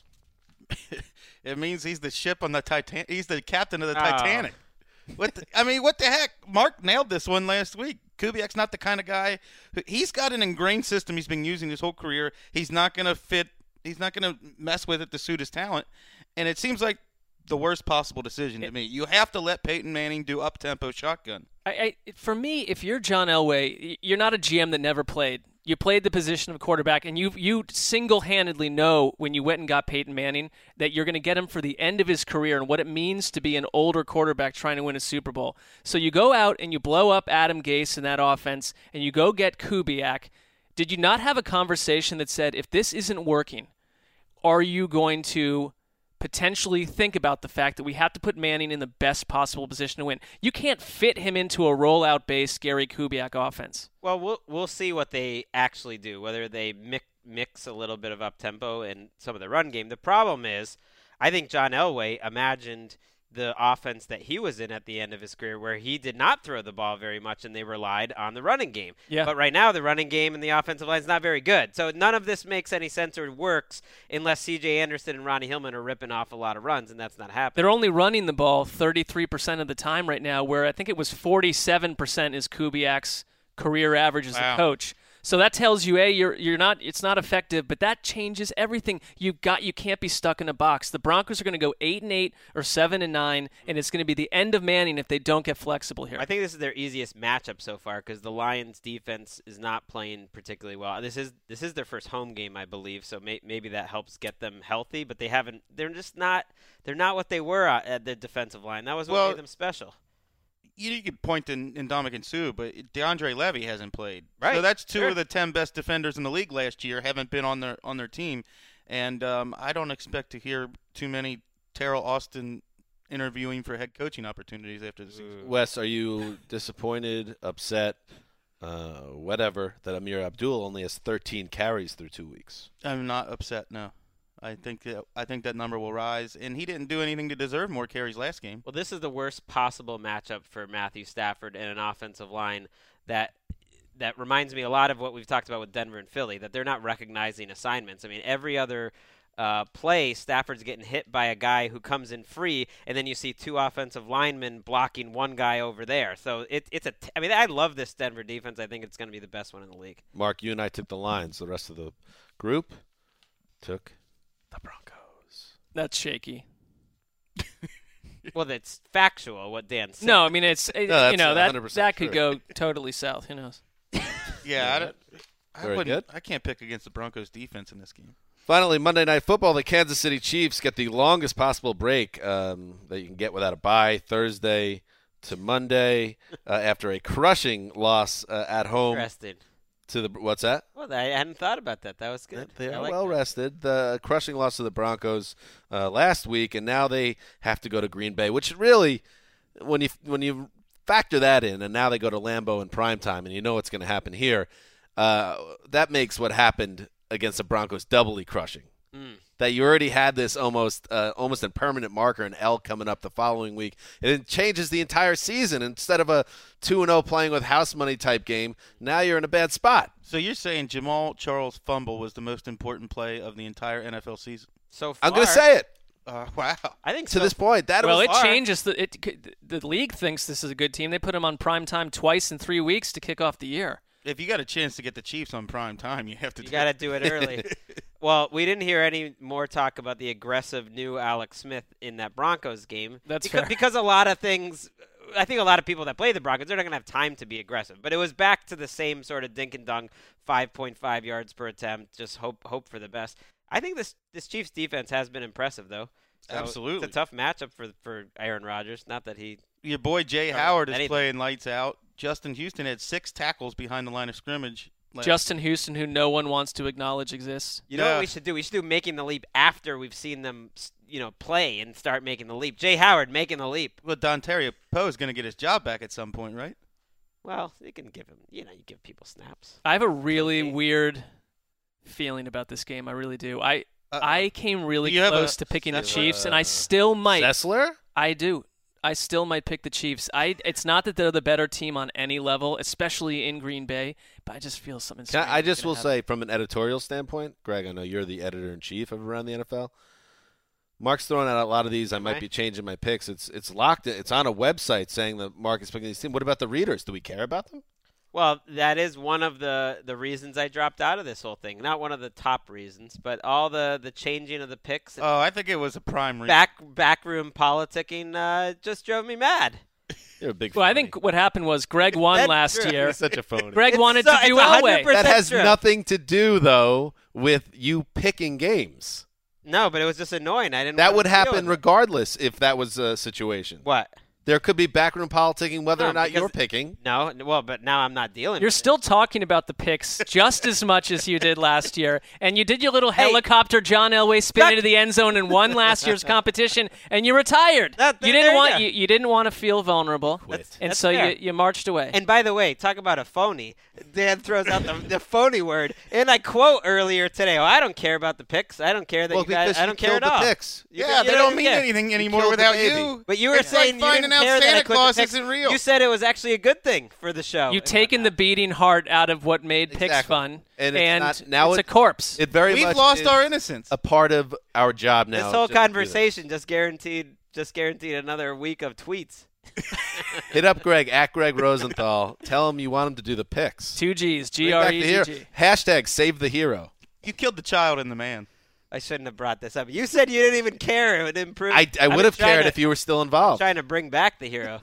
It means he's the ship on the Titanic. He's the captain of the Titanic. What the heck? Mark nailed this one last week. Kubiak's not the kind of guy he's got an ingrained system he's been using his whole career. He's not going to fit. He's not going to mess with it to suit his talent. And it seems like the worst possible decision to me. You have to let Peyton Manning do up-tempo shotgun. For me, if you're John Elway, you're not a GM that never played. You played the position of quarterback, and you single-handedly know when you went and got Peyton Manning that you're going to get him for the end of his career and what it means to be an older quarterback trying to win a Super Bowl. So you go out and you blow up Adam Gase in that offense, and you go get Kubiak. Did you not have a conversation that said, if this isn't working, are you going to potentially think about the fact that we have to put Manning in the best possible position to win? You can't fit him into a rollout-based Gary Kubiak offense. Well, we'll see what they actually do, whether they mix a little bit of up-tempo and some of the run game. The problem is, I think John Elway imagined the offense that he was in at the end of his career, where he did not throw the ball very much and they relied on the running game. Yeah. But right now the running game and the offensive line is not very good. So none of this makes any sense or works unless C.J. Anderson and Ronnie Hillman are ripping off a lot of runs, and that's not happening. They're only running the ball 33% of the time right now, where I think it was 47% is Kubiak's career average as a coach. So that tells you, you're not. It's not effective, but that changes everything. You can't be stuck in a box. The Broncos are going to go 8-8 or 7-9, and it's going to be the end of Manning if they don't get flexible here. I think this is their easiest matchup so far because the Lions' defense is not playing particularly well. This is their first home game, I believe, so maybe that helps get them healthy. But they haven't. They're just not. They're not what they were at the defensive line. That was what made them special. You could point in Ndamukong Suh, but DeAndre Levy hasn't played. Right. So that's two of the 10 best defenders in the league last year haven't been on their team. And I don't expect to hear too many Terrell Austin interviewing for head coaching opportunities after the season. Wes, are you disappointed, upset, whatever, that Amir Abdul only has 13 carries through 2 weeks? I'm not upset, no. I think that number will rise, and he didn't do anything to deserve more carries last game. Well, this is the worst possible matchup for Matthew Stafford and an offensive line that reminds me a lot of what we've talked about with Denver and Philly, that they're not recognizing assignments. I mean, every other play, Stafford's getting hit by a guy who comes in free, and then you see two offensive linemen blocking one guy over there. So I love this Denver defense. I think it's going to be the best one in the league. Mark, you and I took the Lions. The rest of the group took the Broncos. That's shaky. Well, that's factual, what Dan said. No, I mean, that could true. Go totally south. Who knows? Yeah, I can't pick against the Broncos defense in this game. Finally, Monday Night Football, the Kansas City Chiefs get the longest possible break that you can get without a bye, Thursday to Monday after a crushing loss at home. Rested. To the what's that? Well, I hadn't thought about that. That was good. They are well rested. The crushing loss to the Broncos last week, and now they have to go to Green Bay, which really, when you factor that in, and now they go to Lambeau in primetime, and you know what's going to happen here, that makes what happened against the Broncos doubly crushing. That you already had this almost a permanent marker, an L coming up the following week. And it changes the entire season. Instead of a 2-0 playing with house money type game, now you're in a bad spot. So you're saying Jamal Charles' fumble was the most important play of the entire NFL season? So far. I'm going to say it. Wow. I think to this point, it changes. The league thinks this is a good team. They put him on prime time twice in 3 weeks to kick off the year. If you got a chance to get the Chiefs on prime time, you have to. You got to do it early. Well, we didn't hear any more talk about the aggressive new Alex Smith in that Broncos game. That's fair. Because a lot of things, I think a lot of people that play the Broncos, they're not going to have time to be aggressive. But it was back to the same sort of dink and dunk, 5.5 yards per attempt, just hope for the best. I think this Chiefs defense has been impressive, though. So absolutely. It's a tough matchup for Aaron Rodgers. Not that he... Your boy Jay Howard is playing lights out. Justin Houston had 6 tackles behind the line of scrimmage. Justin Houston, who no one wants to acknowledge exists. You know what we should do? We should do making the leap after we've seen them, play and start making the leap. Jay Howard making the leap. Well, Dontario Poe is going to get his job back at some point, right? Well, you can give him, you give people snaps. I have a really weird feeling about this game. I really do. I came really close to picking the Chiefs, and I still might. Sessler? I do. I still might pick the Chiefs. It's not that they're the better team on any level, especially in Green Bay, but I just feel something strange. I just will say, from an editorial standpoint, Greg, I know you're the editor-in-chief of Around the NFL. Mark's throwing out a lot of these. I might be changing my picks. It's locked. It's on a website saying that Mark is picking these teams. What about the readers? Do we care about them? Well, that is one of the reasons I dropped out of this whole thing. Not one of the top reasons, but all the changing of the picks. Oh, I think it was a prime reason. Backroom politicking just drove me mad. You're a big. Well, I think what happened was Greg won last year. You're such a phony. Greg wanted to do Elway. That has nothing to do, though, with you picking games. No, but it was just annoying. I didn't. That would happen regardless if that was a situation. What? There could be backroom politicking whether or not you're picking. No, well, but now I'm not dealing You're with still talking about the picks just as much as you did last year. And you did your little helicopter John Elway spin into the end zone and won last year's competition, and you retired. You didn't want to feel vulnerable, and so you marched away. And by the way, talk about a phony. Dan throws out the phony word, and I quote earlier today, I don't care about the picks. I don't care that you guys – I don't care at all. Picks. Yeah, they don't mean anything anymore without you. But you were saying you didn't care that I quit the picks. Isn't real. You said it was actually a good thing for the show. You've taken the beating heart out of what made picks fun, and it's a corpse. We've lost our innocence. A part of our job now. This whole conversation just guaranteed another week of tweets. Hit up Greg at Greg Rosenthal. Tell him you want him to do the picks. 2 G's, GREGG. Hashtag save the hero. You killed the child and the man. I shouldn't have brought this up. You said you didn't even care. It would improve. I would have cared if you were still involved. I'm trying to bring back the hero.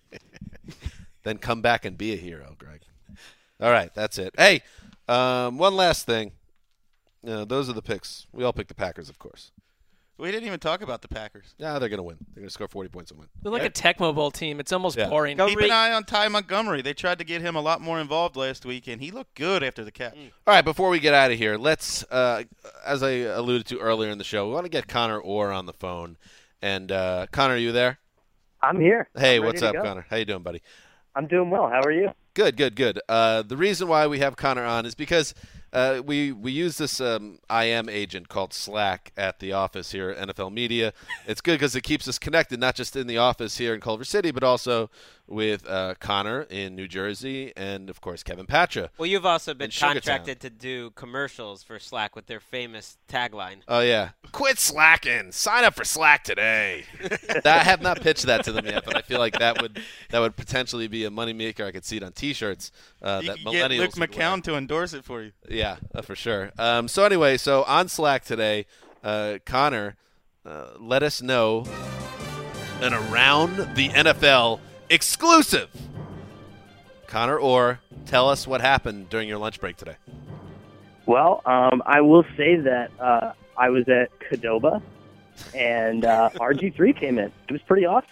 Then come back and be a hero, Greg. All right, that's it. Hey, one last thing. Those are the picks. We all picked the Packers, of course. We didn't even talk about the Packers. Yeah, they're going to win. They're going to score 40 points and win. They're like a Tecmo Bowl team. It's almost boring. Keep an eye on Ty Montgomery. They tried to get him a lot more involved last week, and he looked good after the catch. All right, before we get out of here, let's, as I alluded to earlier in the show, we want to get Connor Orr on the phone. And, Connor, are you there? I'm here. Hey, what's up, Connor? How you doing, buddy? I'm doing well. How are you? Good. The reason why we have Connor on is because we use this IM agent called Slack at the office here at NFL Media. It's good because it keeps us connected, not just in the office here in Culver City, but also with Connor in New Jersey and, of course, Kevin Patra. Well, you've also been contracted to do commercials for Slack with their famous tagline. Oh, yeah. Quit slacking. Sign up for Slack today. I have not pitched that to them yet, but I feel like that would potentially be a moneymaker. I could see it on T-shirts. You that can millennials get Luke McCown to endorse it for you. Yeah, for sure. So anyway, on Slack today, Connor, let us know an Around the NFL exclusive. Connor Orr, tell us what happened during your lunch break today. Well, I will say that I was at Qdoba, and RG3 came in. It was pretty awesome.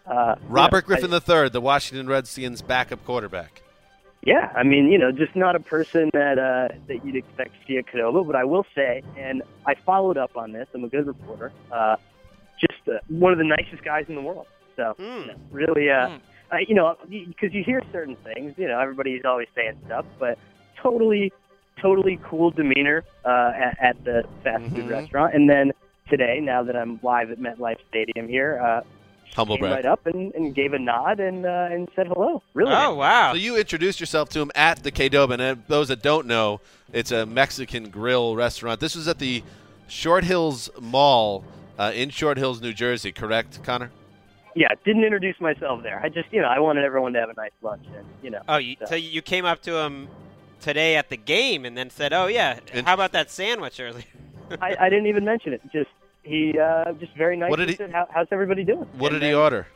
Robert Griffin III, the Washington Redskins backup quarterback. Yeah, I mean, just not a person that you'd expect to see at Qdoba, but I will say, and I followed up on this, I'm a good reporter, just one of the nicest guys in the world. So, really, because you hear certain things, everybody's always saying stuff, but totally cool demeanor at the fast food restaurant. And then today, now that I'm live at MetLife Stadium here, humble came brag. right up and gave a nod and said hello. Really? Oh, wow. So you introduced yourself to him at the Qdoba, and those that don't know, it's a Mexican grill restaurant. This was at the Short Hills Mall in Short Hills, New Jersey, correct, Connor? Yeah, didn't introduce myself there. I just, I wanted everyone to have a nice lunch. And, Oh, so you came up to him today at the game and then said, oh, yeah, how about that sandwich earlier? I didn't even mention it. He just very nice. What did he said, how's everybody doing? What did he order?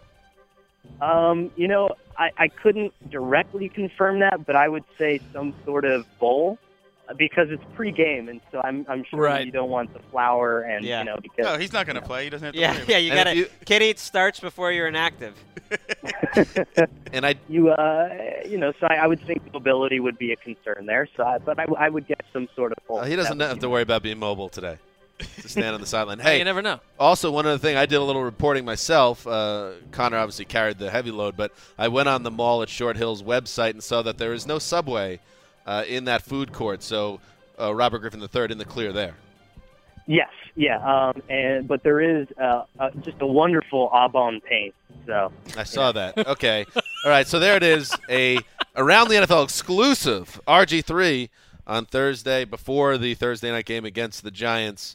I couldn't directly confirm that, but I would say some sort of bowl because it's pre-game, and so I'm sure you don't want the flour and because no, he's not going to play. He doesn't have to. Yeah, you got to. Kid eats starch before you're inactive. And so I would think mobility would be a concern there. So, but I would get some sort of bowl. He doesn't have to worry about being mobile today. To stand on the sideline. Hey, you never know. Also, one other thing, I did a little reporting myself. Connor obviously carried the heavy load, but I went on the Mall at Short Hills website and saw that there is no Subway in that food court. So Robert Griffin III in the clear there. Yes, yeah, but there is just a wonderful Au Bon Pain. So I saw that. Okay, all right. So there it is, a Around the NFL exclusive RG3 on Thursday before the Thursday night game against the Giants.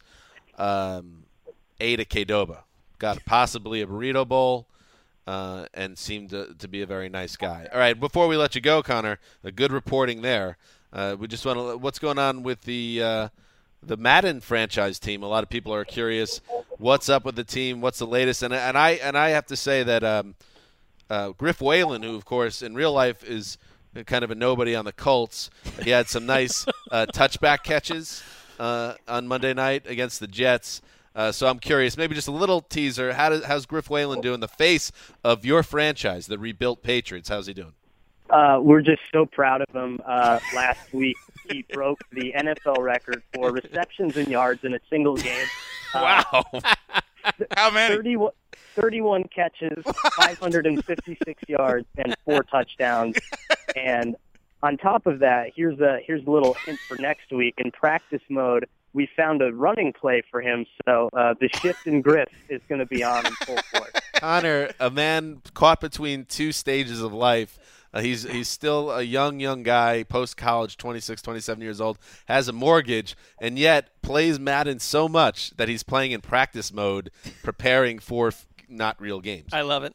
Ate at Qdoba, got possibly a burrito bowl, and seemed to be a very nice guy. All right, before we let you go, Connor, a good reporting there. We just want to what's going on with the Madden franchise team. A lot of people are curious what's up with the team, what's the latest, and I have to say that Griff Whalen, who of course in real life is kind of a nobody on the Colts, he had some nice touchback catches on Monday night against the Jets. So I'm curious, maybe just a little teaser. How's Griff Whalen doing? The face of your franchise, the rebuilt Patriots. How's he doing? We're just so proud of him. Last week, he broke the NFL record for receptions and yards in a single game. Wow. How many? 31 catches, 556 yards, and 4 touchdowns. And on top of that, here's a little hint for next week. In practice mode, we found a running play for him, so the shift in Griff is going to be on in full force. Connor, a man caught between two stages of life. He's still a young guy, post-college, 26, 27 years old, has a mortgage, and yet plays Madden so much that he's playing in practice mode, preparing for not real games. I love it.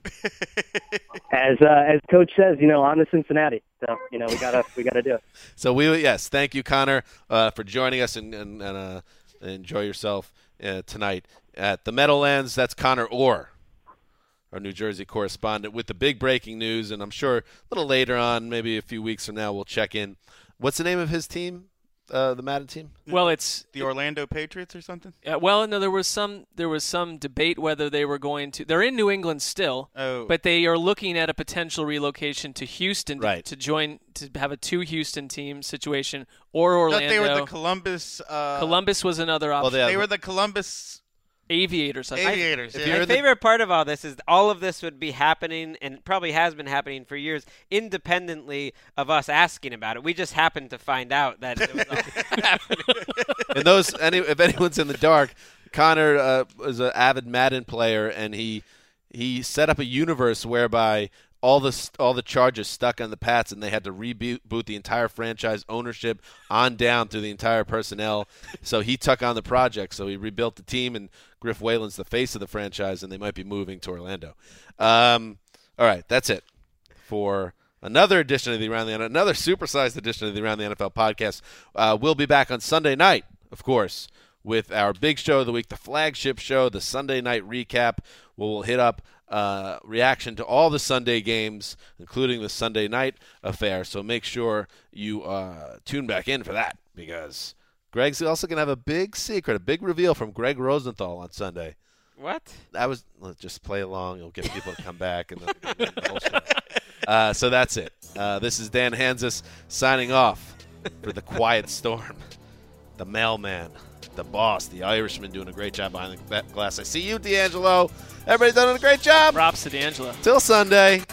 As Coach says, on to Cincinnati. So we gotta do it. So thank you, Connor, for joining us and enjoy yourself tonight at the Meadowlands. That's Connor Orr, our New Jersey correspondent, with the big breaking news. And I'm sure a little later on, maybe a few weeks from now, we'll check in. What's the name of his team? The Madden team? Well, it's the Orlando Patriots or something. Well, no, there was some debate whether they were going to. They're in New England still, but they are looking at a potential relocation to Houston to have a 2 Houston team situation, or Orlando. They were the Columbus. Columbus was another option. They were the Columbus Aviators. Aviators. My favorite part of all this is all of this would be happening, and probably has been happening for years, independently of us asking about it. We just happened to find out that it was all happening. And if anyone's in the dark, Connor is an avid Madden player, and he set up a universe whereby all the charges stuck on the Pats, and they had to reboot the entire franchise ownership on down through the entire personnel. So he took on the project. So he rebuilt the team, and Griff Whalen's the face of the franchise, and they might be moving to Orlando. All right, that's it for another edition of another supersized edition of the Around the NFL podcast. We'll be back on Sunday night, of course, with our big show of the week, the flagship show, the Sunday night recap. We'll hit up reaction to all the Sunday games, including the Sunday night affair. So make sure you tune back in for that, because Greg's also going to have a big secret, a big reveal from Greg Rosenthal on Sunday. What? Let's just play along. You'll get people to come back. And the whole show. So that's it. This is Dan Hanzus signing off for the Quiet Storm. The mailman, the boss, the Irishman doing a great job behind the glass. I see you, D'Angelo. Everybody's done a great job. Props to D'Angelo. Till Sunday.